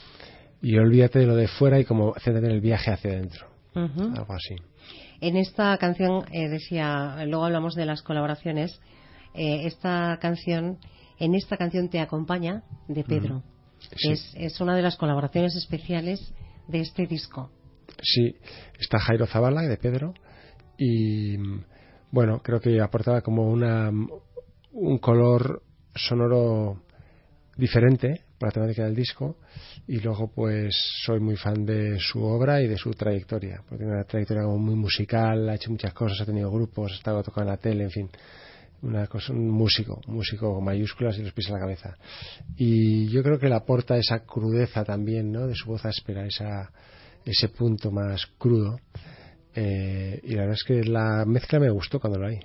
y olvídate de lo de fuera y como céntrate en el viaje hacia adentro. Uh-huh. Algo así. En esta canción, eh, decía, luego hablamos de las colaboraciones, eh, esta canción, en esta canción te acompaña de Pedro. Uh-huh. Sí. Es, es una de las colaboraciones especiales de este disco. Sí, está Jairo Zavala de Pedro y... Bueno, creo que aportaba como una un color sonoro diferente para la temática del disco y luego pues soy muy fan de su obra y de su trayectoria, porque tiene una trayectoria como muy musical, ha hecho muchas cosas, ha tenido grupos, ha estado tocando en la tele, en fin, una cosa, un músico, un músico con mayúsculas y los pies en la cabeza. Y yo creo que le aporta esa crudeza también, ¿no? De su voz áspera, esa, ese punto más crudo. Eh, y la verdad es que la mezcla me gustó cuando lo hay.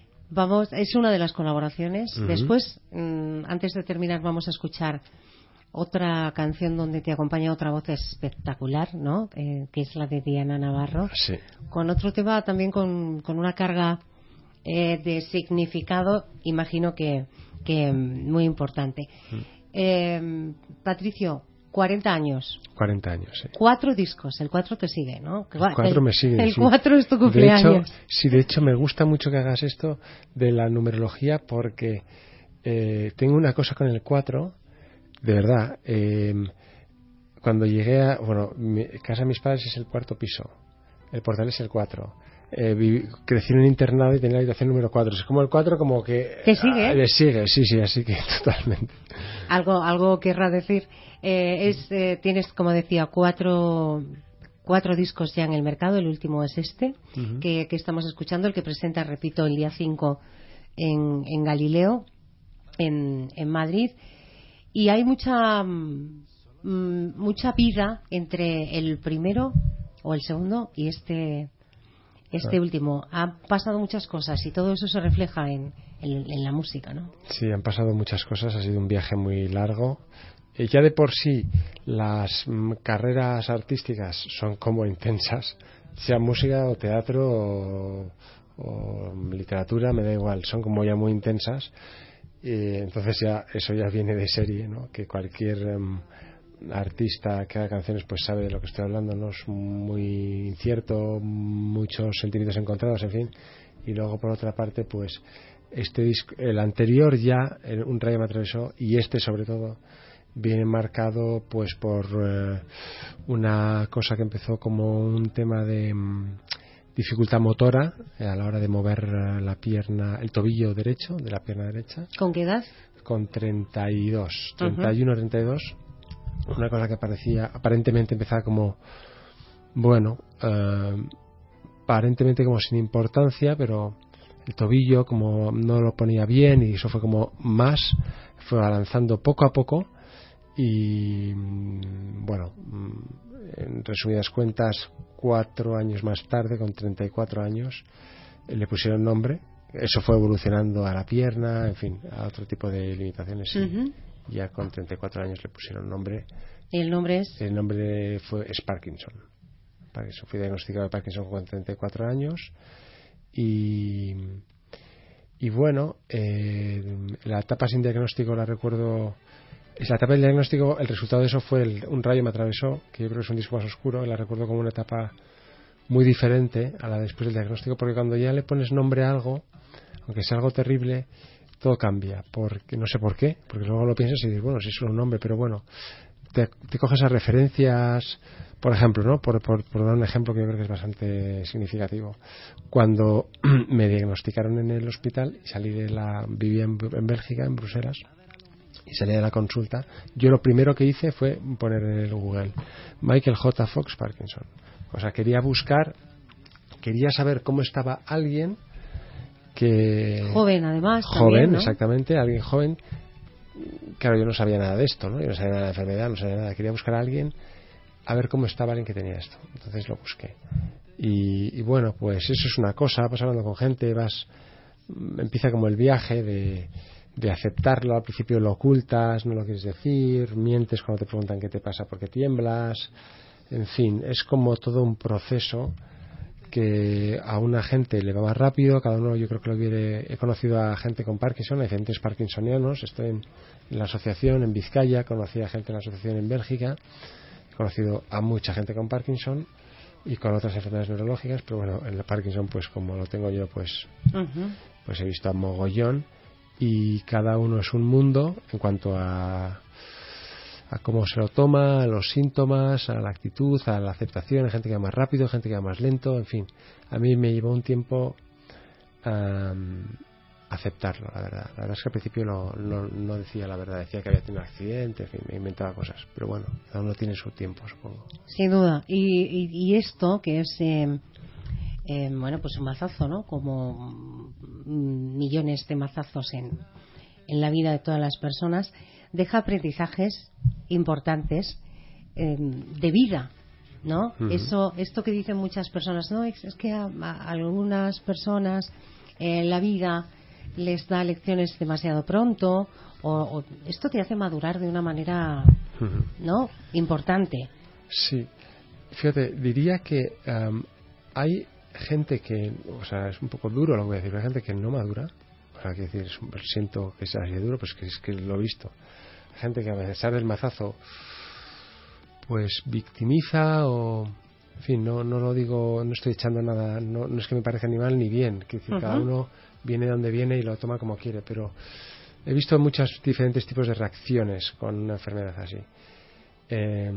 Vamos, es una de las colaboraciones. Uh-huh. Después, mmm, antes de terminar, vamos a escuchar otra canción donde te acompaña otra voz espectacular, ¿no? Eh, que es la de Diana Navarro. Sí. Con otro tema también con, con una carga eh, de significado, imagino que, que muy importante. Mm. Eh, Patricio, cuarenta años. cuarenta años, sí. Cuatro discos, el cuatro te sigue, ¿no? El cuatro me sigue, El sí. cuatro es tu cumpleaños. De hecho, sí, de hecho me gusta mucho que hagas esto de la numerología porque eh, tengo una cosa con el cuatro, de verdad. Eh, cuando llegué a... Bueno, mi casa de mis padres es el cuarto piso, el portal es el cuatro. Eh, viví, crecí en un internado y tenía la habitación número cuatro. Es como el cuatro como que... ¿Te sigue? Ah, le sigue, sí, sí, así que totalmente. Algo, algo querrá decir. Eh, es, eh, tienes, como decía, cuatro, cuatro discos ya en el mercado. El último es este, uh-huh. que, que estamos escuchando, el que presenta, repito, el día cinco en, en Galileo, en, en Madrid. Y hay mucha, mm, mucha vida entre el primero o el segundo y este... Este último. Han pasado muchas cosas y todo eso se refleja en, en, en la música, ¿no? Sí, han pasado muchas cosas. Ha sido un viaje muy largo. Eh, ya de por sí las mm, carreras artísticas son como intensas, sea música o teatro o, o literatura, me da igual. Son como ya muy intensas. Eh, entonces ya eso ya viene de serie, ¿no? Que cualquier... Um, artista que haga canciones pues sabe de lo que estoy hablando, no es muy incierto, muchos sentimientos encontrados, en fin. Y luego por otra parte pues este disco, el anterior ya, Un rayo me atravesó, y este sobre todo viene marcado pues por eh, una cosa que empezó como un tema de um, dificultad motora eh, a la hora de mover uh, la pierna, el tobillo derecho de la pierna derecha. ¿Con qué edad? Con treinta y dos, treinta y uno, treinta y dos. Una cosa que parecía, aparentemente empezaba como, bueno, eh, aparentemente como sin importancia, pero el tobillo como no lo ponía bien y eso fue como más, fue avanzando poco a poco y, bueno, en resumidas cuentas, cuatro años más tarde, con treinta y cuatro años, le pusieron nombre. Eso fue evolucionando a la pierna, en fin, a otro tipo de limitaciones. Uh-huh. Ya con treinta y cuatro años le pusieron nombre. ¿Y el nombre es? El nombre fue es Parkinson. Parkinson. Fui diagnosticado de Parkinson con treinta y cuatro años. Y, y bueno, eh, la etapa sin diagnóstico la recuerdo. La etapa del diagnóstico, el resultado de eso fue el, Un rayo me atravesó, que yo creo que es un disco más oscuro. Y la recuerdo como una etapa muy diferente a la después del diagnóstico, porque cuando ya le pones nombre a algo, aunque sea algo terrible, todo cambia, porque no sé por qué, porque luego lo piensas y dices, bueno, sí es solo un nombre, pero bueno, te, te coges a referencias, por ejemplo, ¿no? Por, por, por dar un ejemplo que yo creo que es bastante significativo. Cuando me diagnosticaron en el hospital y salí de la, vivía en, en Bélgica, en Bruselas, y salí de la consulta, yo lo primero que hice fue poner en el Google Michael J. Fox Parkinson. O sea, quería buscar, quería saber cómo estaba alguien que joven además joven también, ¿no? Exactamente, alguien joven. Claro, yo no sabía nada de esto, ¿no? Yo no sabía nada de la enfermedad, no sabía nada. Quería buscar a alguien a ver cómo estaba alguien que tenía esto. Entonces lo busqué y, y bueno, pues eso es una cosa. Vas hablando con gente, vas empieza como el viaje de, de aceptarlo. Al principio lo ocultas, no lo quieres decir, mientes cuando te preguntan qué te pasa porque tiemblas, en fin, es como todo un proceso que a una gente le va más rápido. Cada uno, yo creo que lo hubiere, he conocido a gente con Parkinson, hay diferentes parkinsonianos. Estoy en, en la asociación en Vizcaya, conocí a gente en la asociación en Bélgica, he conocido a mucha gente con Parkinson y con otras enfermedades neurológicas, pero bueno, en el Parkinson, pues como lo tengo yo, pues uh-huh. pues he visto a mogollón, y cada uno es un mundo en cuanto a a cómo se lo toma, a los síntomas, a la actitud, a la aceptación. Hay gente que va más rápido, gente que va más lento, en fin. A mí me llevó un tiempo um, aceptarlo, la verdad. La verdad es que al principio no, no, no decía la verdad, decía que había tenido un accidente, en fin, me inventaba cosas. Pero bueno, cada uno tiene su tiempo, supongo. Sin duda. Y, y, y esto, que es, eh, eh, bueno, pues un mazazo, ¿no? Como millones de mazazos en, en la vida de todas las personas, deja aprendizajes importantes eh, de vida, ¿no? Uh-huh. Eso, esto que dicen muchas personas, no, es, es que a, a algunas personas eh, la vida les da lecciones demasiado pronto, o, o esto te hace madurar de una manera uh-huh. ¿no? Importante. Sí. Fíjate, diría que um, hay gente que, o sea, es un poco duro lo que voy a decir, hay gente que no madura. O sea, quiero decir, es un, siento que sea así de duro, pues que es que lo he visto. Hay gente que a pesar del mazazo, pues victimiza o... En fin, no, no lo digo, no estoy echando nada, no, no es que me parezca ni mal ni bien, que decir, uh-huh. cada uno viene de donde viene y lo toma como quiere, pero he visto muchos diferentes tipos de reacciones con una enfermedad así. Eh,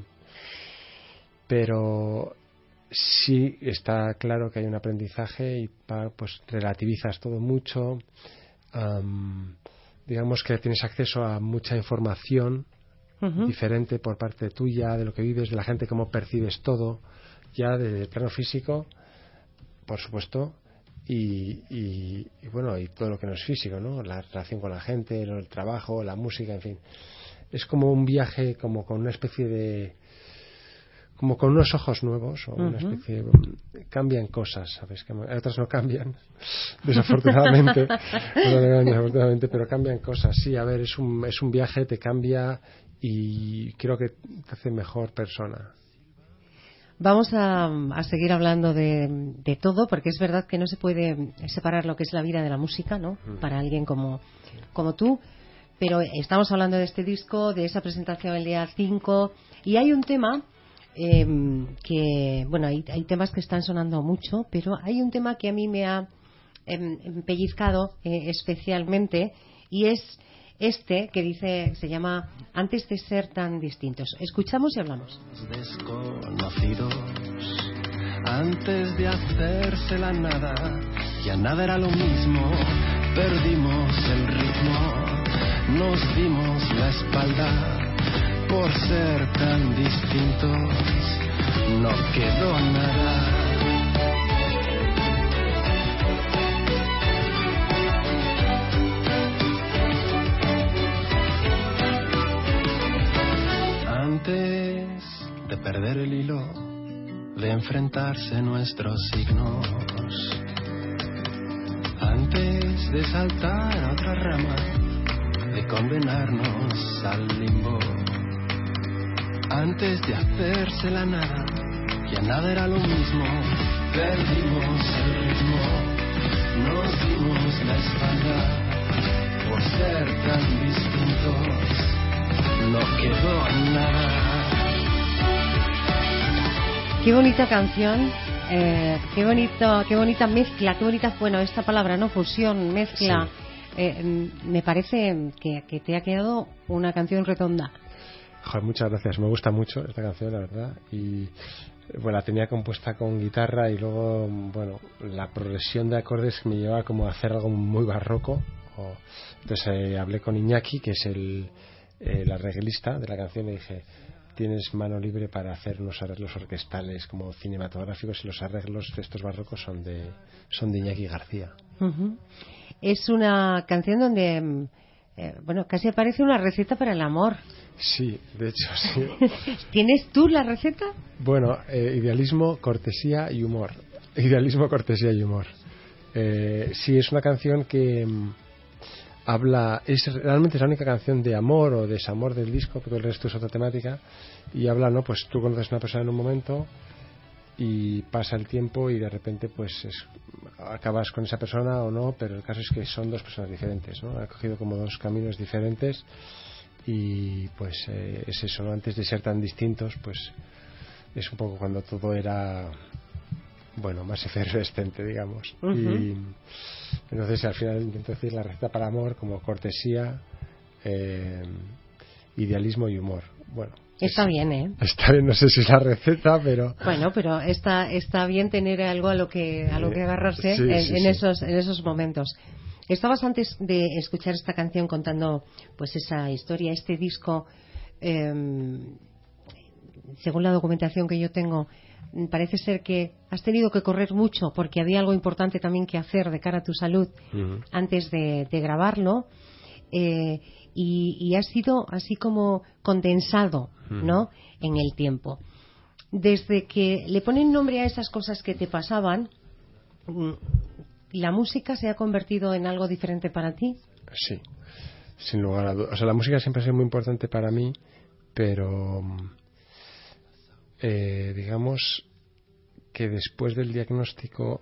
pero sí está claro que hay un aprendizaje y pues relativizas todo mucho, um, digamos que tienes acceso a mucha información uh-huh. diferente por parte tuya, de lo que vives, de la gente, cómo percibes todo, ya desde el plano físico, por supuesto, y, y, y bueno, y todo lo que no es físico, ¿no? La relación con la gente, el trabajo, la música, en fin. Es como un viaje, como con una especie de... como con unos ojos nuevos, o uh-huh. una especie de... cambian cosas, ¿sabes? Otras no cambian, desafortunadamente, desafortunadamente, pero cambian cosas. Sí, a ver, es un, es un viaje, te cambia y creo que te hace mejor persona. Vamos a, a seguir hablando de, de todo, porque es verdad que no se puede separar lo que es la vida de la música, ¿no? Uh-huh. Para alguien como, como tú. Pero estamos hablando de este disco, de esa presentación el día cinco, y hay un tema eh, que, bueno, hay, hay temas que están sonando mucho, pero hay un tema que a mí me ha eh, pellizcado eh, especialmente, y es este que dice, se llama Antes de ser tan distintos. Escuchamos y hablamos. Desconocidos, antes de hacerse la nada, ya nada era lo mismo, perdimos el ritmo, nos dimos la espalda por ser tan distintos, no quedó nada. Antes de perder el hilo, de enfrentarse nuestros signos, antes de saltar a otra rama, de condenarnos al limbo, antes de hacerse la nada, ya nada era lo mismo, perdimos el ritmo, nos dimos la espalda por ser tan distintos. No quedó nada. Qué bonita canción, eh, qué bonito, qué bonita mezcla, qué bonita, bueno, esta palabra, ¿no? Fusión, mezcla. Sí. Eh, me parece que, que te ha quedado una canción redonda. Joder, muchas gracias. Me gusta mucho esta canción, la verdad. Y bueno, la tenía compuesta con guitarra y luego, bueno, la progresión de acordes me llevaba como a hacer algo muy barroco. O, entonces eh, hablé con Iñaki, que es el el arreglista de la canción, y dije, tienes mano libre para hacer unos arreglos orquestales como cinematográficos, y los arreglos de estos barrocos son de son de Iñaki García. Uh-huh. Es una canción donde eh, bueno, casi aparece una receta para el amor. Sí, de hecho sí. ¿Tienes tú la receta? Bueno, eh, idealismo, cortesía y humor. Idealismo, cortesía y humor. Eh, sí, es una canción que habla, es realmente es la única canción de amor o desamor del disco, porque el resto es otra temática, y habla, ¿no? Pues tú conoces a una persona en un momento y pasa el tiempo y de repente pues es, acabas con esa persona o no, pero el caso es que son dos personas diferentes, ¿no? Ha cogido como dos caminos diferentes y pues eh, es eso, ¿no? Antes de ser tan distintos, pues es un poco cuando todo era, bueno, más efervescente, digamos. Uh-huh. Y entonces al final intento decir la receta para amor como cortesía, eh, idealismo y humor. Bueno, está es, bien, ¿eh? Está bien, no sé si es la receta, pero bueno, pero está está bien tener algo a lo que a lo que agarrarse sí, en, sí, en sí. esos en esos momentos. Estabas antes de escuchar esta canción contando pues esa historia, este disco, eh, según la documentación que yo tengo, parece ser que has tenido que correr mucho porque había algo importante también que hacer de cara a tu salud uh-huh. antes de, de grabarlo, eh, y, y ha sido así como condensado, uh-huh. ¿no? En el tiempo. Desde que le ponen nombre a esas cosas que te pasaban, ¿la música se ha convertido en algo diferente para ti? Sí, sin lugar a dudas. O sea, la música siempre ha sido muy importante para mí, pero eh, digamos que después del diagnóstico,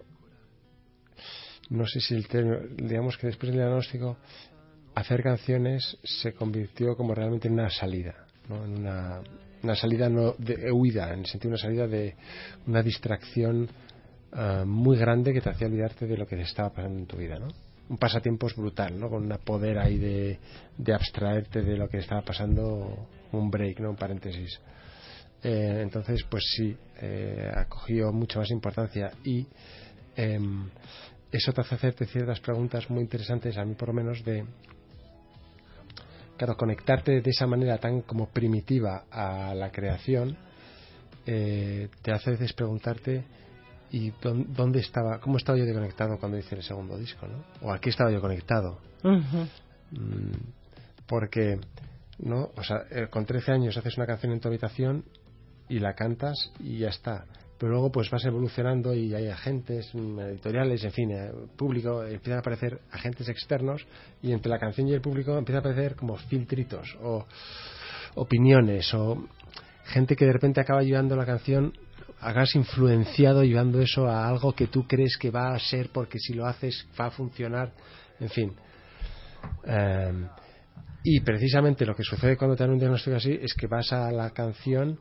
no sé si el término, digamos que después del diagnóstico, hacer canciones se convirtió como realmente en una salida, ¿no? En una, una salida no de huida, en el sentido de una salida de una distracción uh, muy grande que te hacía olvidarte de lo que te estaba pasando en tu vida, ¿no? Un pasatiempos brutal, ¿no? Con un poder ahí de, de abstraerte de lo que estaba pasando, un break, ¿no? Un paréntesis. Eh, entonces, pues sí, eh, acogió mucha más importancia y eh, eso te hace hacerte ciertas preguntas muy interesantes, a mí por lo menos, de claro, conectarte de esa manera tan como primitiva a la creación, eh, te hace a veces preguntarte y dónde estaba, cómo estaba yo de conectado cuando hice el segundo disco, ¿no? O a qué estaba yo conectado. Uh-huh. Mm, porque, ¿no? O sea, eh, con trece años haces una canción en tu habitación y la cantas y ya está. Pero luego pues vas evolucionando y hay agentes, editoriales, en fin, eh, público, empiezan a aparecer agentes externos y entre la canción y el público empiezan a aparecer como filtritos o opiniones o gente que de repente acaba llevando la canción, hagas influenciado llevando eso a algo que tú crees que va a ser porque si lo haces va a funcionar, en fin. Um, y precisamente lo que sucede cuando te dan un diagnóstico así es que vas a la canción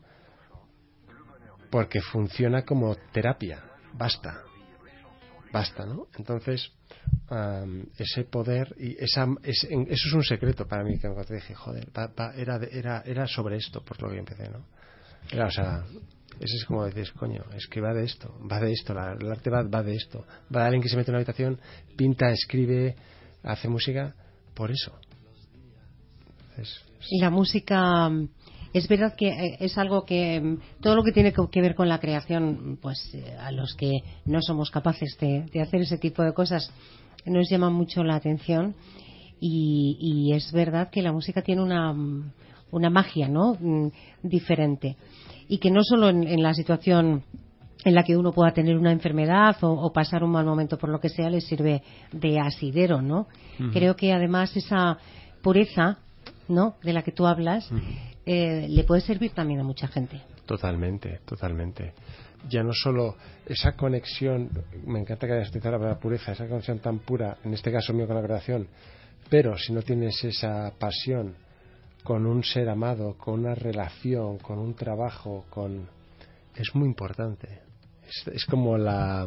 porque funciona como terapia, basta, basta, ¿no? Entonces, um, ese poder, y esa, es, en, eso es un secreto para mí, que cuando te dije, joder, va, va, era, era, era sobre esto, por lo que empecé, ¿no? Era, o sea, eso es como dices, coño, es que va de esto, va de esto, la, el arte va, va de esto, va de alguien que se mete en una habitación, pinta, escribe, hace música, por eso. Entonces, y la música... Es verdad que es algo que todo lo que tiene que ver con la creación, pues a los que no somos capaces de, de hacer ese tipo de cosas nos llama mucho la atención y, y es verdad que la música tiene una, una magia, ¿no? Diferente y que no solo en, en la situación en la que uno pueda tener una enfermedad o, o pasar un mal momento por lo que sea le sirve de asidero, ¿no? Uh-huh. Creo que además esa pureza, ¿no? De la que tú hablas. Uh-huh. Eh, le puede servir también a mucha gente. Totalmente, totalmente. Ya no solo esa conexión, me encanta que hayas utilizado la palabra pureza, esa conexión tan pura, en este caso mío con la creación, pero si no tienes esa pasión con un ser amado, con una relación, con un trabajo, con es muy importante. Es, es como la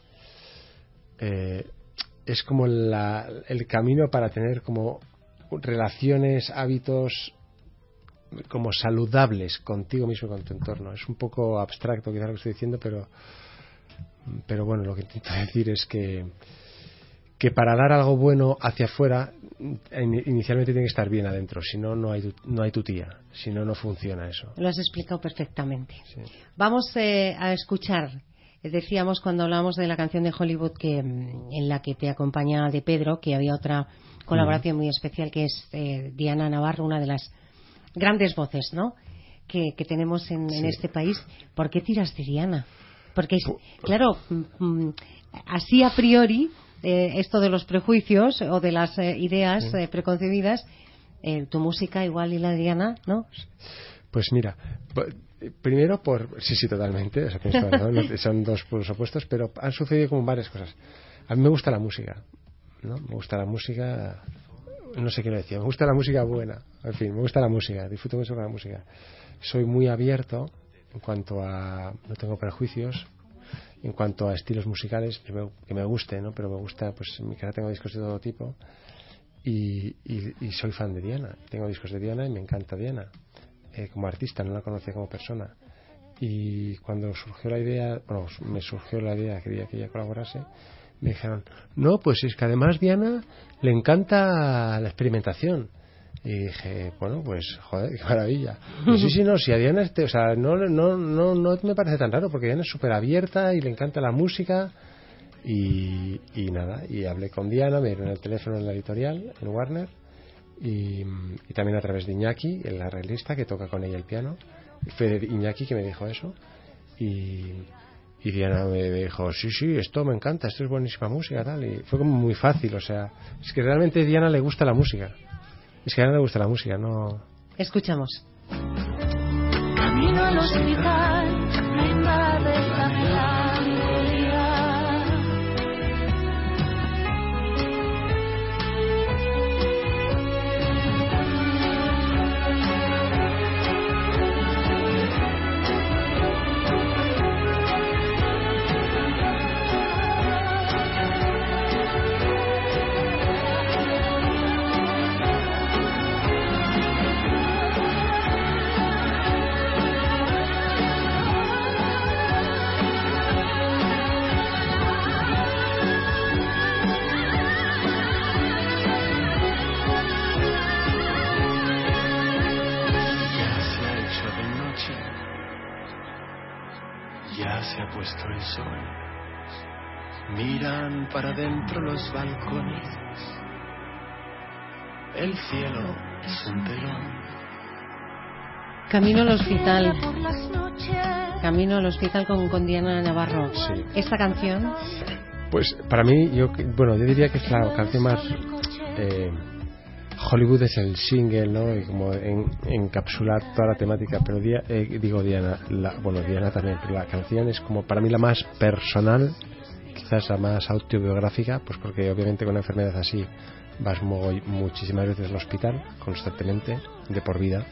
eh, es como la, el camino para tener como relaciones, hábitos como saludables contigo mismo y con tu entorno. Es un poco abstracto quizás lo que estoy diciendo, pero pero bueno, lo que intento decir es que que para dar algo bueno hacia afuera inicialmente tiene que estar bien adentro, si no no hay no hay tutía, si no no funciona eso. Lo has explicado perfectamente. Sí. Vamos eh, a escuchar, decíamos cuando hablábamos de la canción de Hollywood que en la que te acompaña de Pedro, que había otra colaboración mm. muy especial que es eh, Diana Navarro, una de las grandes voces, ¿no? Que, que tenemos en, sí. en este país. ¿Por qué tiras de Diana? Porque, claro, mm, así a priori, eh, esto de los prejuicios o de las eh, ideas sí. eh, preconcebidas, eh, tu música igual y la de Diana, ¿no? Pues mira, primero por... Sí, sí, totalmente. O sea, tienes razón, ¿no? Son dos polos opuestos, pero han sucedido como varias cosas. A mí me gusta la música, ¿no? Me gusta la música... No sé qué lo decía, me gusta la música buena, en fin, me gusta la música, disfruto mucho con la música. Soy muy abierto en cuanto a, no tengo prejuicios, en cuanto a estilos musicales que me, que me guste, ¿no? Pero me gusta, pues en mi casa tengo discos de todo tipo y, y, y soy fan de Diana, tengo discos de Diana y me encanta Diana, eh, como artista, no la conocía como persona. Y cuando surgió la idea, bueno, me surgió la idea, quería que ella colaborase, me dijeron, no, pues es que además Diana le encanta la experimentación. Y dije, bueno, pues, joder, qué maravilla. Y sí, sí, no, si a Diana, este, o sea, no, no, no, no me parece tan raro, porque Diana es súper abierta y le encanta la música. Y, y nada, y hablé con Diana, me dieron el teléfono en la editorial, en Warner, y, y también a través de Iñaki, el arreglista, que toca con ella el piano. Fue Iñaki que me dijo eso. Y... Y Diana me dijo, sí, sí, esto me encanta, esto es buenísima música, tal. Y fue como muy fácil, o sea, es que realmente a Diana le gusta la música. Es que a Diana le gusta la música, no... Escuchamos. Camino al hospital, me invade la melancolía. Se ha puesto el sol, miran para dentro los balcones, el cielo es un telón. Camino al hospital, Camino al hospital con, con Diana Navarro. Sí. Esta canción, pues para mí, yo bueno, yo diría que es la canción más eh, Hollywood es el single, ¿no? Y como en, encapsular toda la temática, pero dia, eh, digo Diana, la, bueno, Diana también, pero la canción es como para mí la más personal, quizás la más autobiográfica, pues porque obviamente con una enfermedad así vas muy, muchísimas veces al hospital, constantemente, de por vida.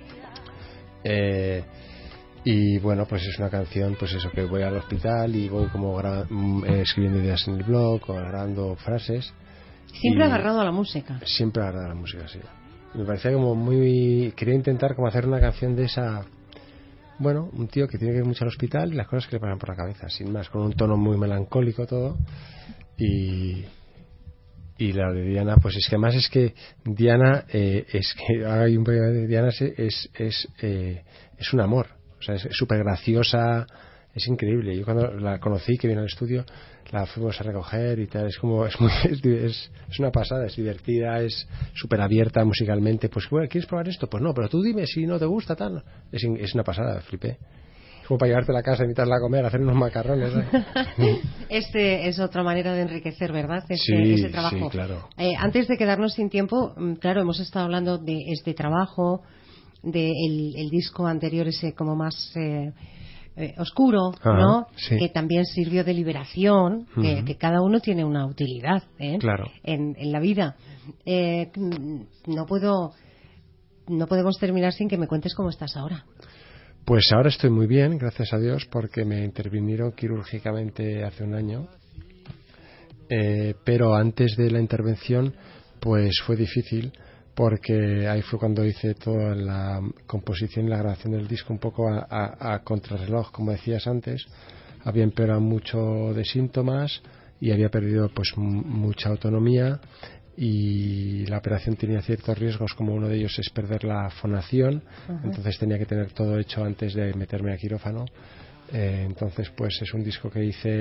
Eh, y bueno, pues es una canción, pues eso, que voy al hospital y voy como gra- eh, escribiendo ideas en el blog, o grabando frases. siempre agarrado a la música. Siempre agarrado a la música, sí. Me parecía como muy... Quería intentar como hacer una canción de esa... Bueno, un tío que tiene que ir mucho al hospital y las cosas que le pasan por la cabeza, sin más, con un tono muy melancólico todo. Y... Y la de Diana, pues es que además es que Diana, eh, es que hay un problema de Diana, es, es, es, eh, es un amor. O sea, es súper graciosa, es increíble. Yo cuando la conocí, que vino al estudio, la fuimos a recoger y tal, es como, es muy, es, es una pasada, es divertida, es súper abierta musicalmente. Pues bueno, ¿quieres probar esto? Pues no, pero tú dime si no te gusta, tal. Es, es una pasada, flipé. Como para llevarte a la casa, invitarla a comer, hacer unos macarrones, ¿eh? Este es otra manera de enriquecer, ¿verdad? Este, sí, ese trabajo. Sí, claro. Eh, antes de quedarnos sin tiempo, claro, hemos estado hablando de este trabajo, de el, el disco anterior, ese como más eh, eh, oscuro, ah, ¿no? Sí. Que también sirvió de liberación, uh-huh. que, que cada uno tiene una utilidad, ¿eh? Claro. en, en la vida. Eh, no puedo, no podemos terminar sin que me cuentes cómo estás ahora. Pues ahora estoy muy bien, gracias a Dios, porque me intervinieron quirúrgicamente hace un año. Eh, pero antes de la intervención, pues fue difícil, porque ahí fue cuando hice toda la composición y la grabación del disco un poco a, a, a contrarreloj, como decías antes. Había empeorado mucho de síntomas y había perdido pues m- mucha autonomía. Y la operación tenía ciertos riesgos, como uno de ellos es perder la fonación. Uh-huh. Entonces tenía que tener todo hecho antes de meterme a quirófano. Eh, entonces pues es un disco que hice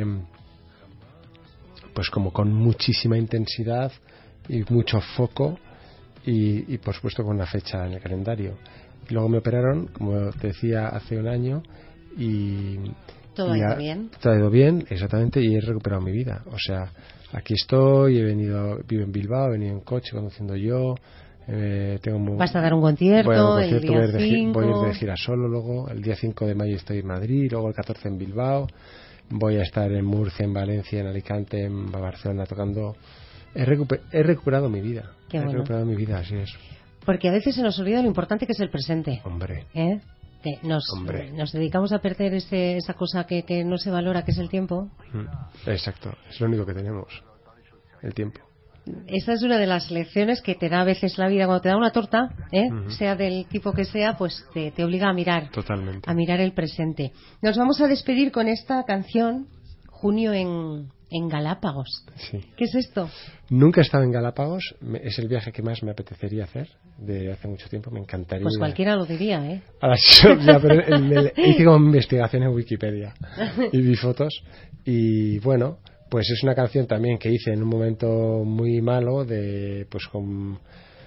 pues como con muchísima intensidad y mucho foco y, y por supuesto con una fecha en el calendario. Y luego me operaron, como te decía, hace un año y... ¿Todo ha ido bien? Todo ha ido bien, exactamente, y he recuperado mi vida. O sea, aquí estoy, he venido, vivo en Bilbao, he venido en coche conduciendo yo. Eh, tengo muy, ¿Vas a dar un concierto, voy a dar un concierto el día voy, a ir de, voy a ir de gira solo luego. El día cinco de mayo estoy en Madrid, luego el catorce en Bilbao. Voy a estar en Murcia, en Valencia, en Alicante, en Barcelona tocando. He, recuper, he recuperado mi vida. Qué he bueno. recuperado mi vida, así es. Porque a veces se nos olvida lo importante que es el presente. Hombre. ¿Eh? Que nos, nos dedicamos a perder ese, esa cosa que, que no se valora, que es el tiempo. Exacto, es lo único que tenemos, el tiempo. Esa es una de las lecciones que te da a veces la vida cuando te da una torta, ¿eh? Uh-huh. sea del tipo que sea, pues te, te obliga a mirar. Totalmente. A mirar el presente. Nos vamos a despedir con esta canción, Junio en, en Galápagos. Sí. ¿Qué es esto? Nunca he estado en Galápagos, es el viaje que más me apetecería hacer de hace mucho tiempo, me encantaría. Pues cualquiera lo diría, ¿eh? Ahora, ya, pero el, el, hice como investigación en Wikipedia y vi fotos y bueno, pues es una canción también que hice en un momento muy malo, de pues con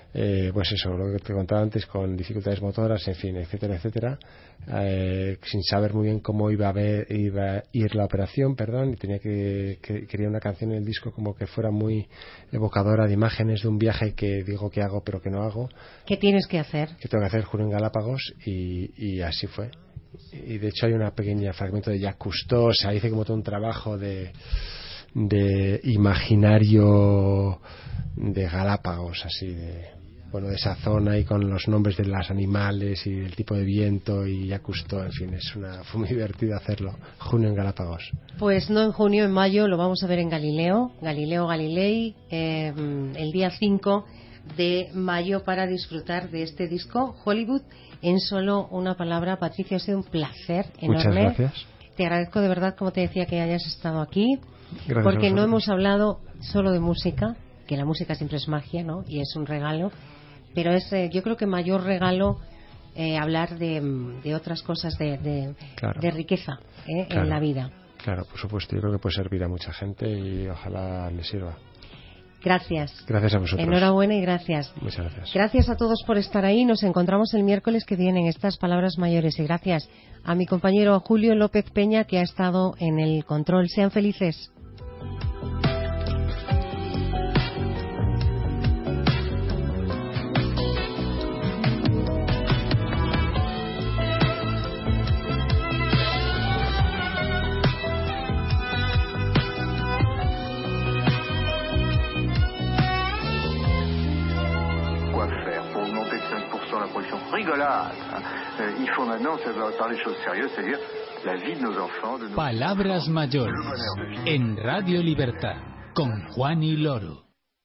eh, pues eso, lo que te contaba antes, con dificultades motoras, en fin, etcétera, etcétera, eh, sin saber muy bien cómo iba a, ver, iba a ir la operación, perdón, y tenía que, que quería una canción en el disco como que fuera muy evocadora de imágenes de un viaje que digo que hago pero que no hago. ¿Qué tienes que hacer? Que tengo que hacer, juro, en Galápagos, y, y así fue. Y de hecho hay una pequeña fragmento de Jacques Cousteau, o sea, hice como todo un trabajo de de imaginario de Galápagos, así de, bueno, de esa zona, y con los nombres de los animales y el tipo de viento, y Jacques Cousteau, en fin, es una, fue muy divertido hacerlo. Junio en Galápagos. Pues no en junio, en mayo lo vamos a ver en Galileo, Galileo Galilei, eh, el día cinco de mayo, para disfrutar de este disco Hollywood en solo una palabra. Patricia, ha sido un placer enorme. Muchas gracias. Te agradezco de verdad, como te decía, que hayas estado aquí. Gracias, porque no hemos hablado solo de música, que la música siempre es magia, ¿no? Y es un regalo, pero es, eh, yo creo que mayor regalo eh, hablar de, de otras cosas de, de, claro. de riqueza ¿eh? Claro. en la vida. Claro, por supuesto, yo creo que puede servir a mucha gente y ojalá le sirva. Gracias. Gracias a vosotros. Enhorabuena y gracias. Muchas gracias. Gracias a todos por estar ahí. Nos encontramos el miércoles que viene en estas palabras mayores. Y gracias a mi compañero Julio López Peña, que ha estado en el control. Sean felices. Rigolade. Euh, il faut maintenant parler de choses sérieuses, c'est-à-dire la vie de nos enfants. De nos Palabras mayores en Radio Libertad con Juan y Loro.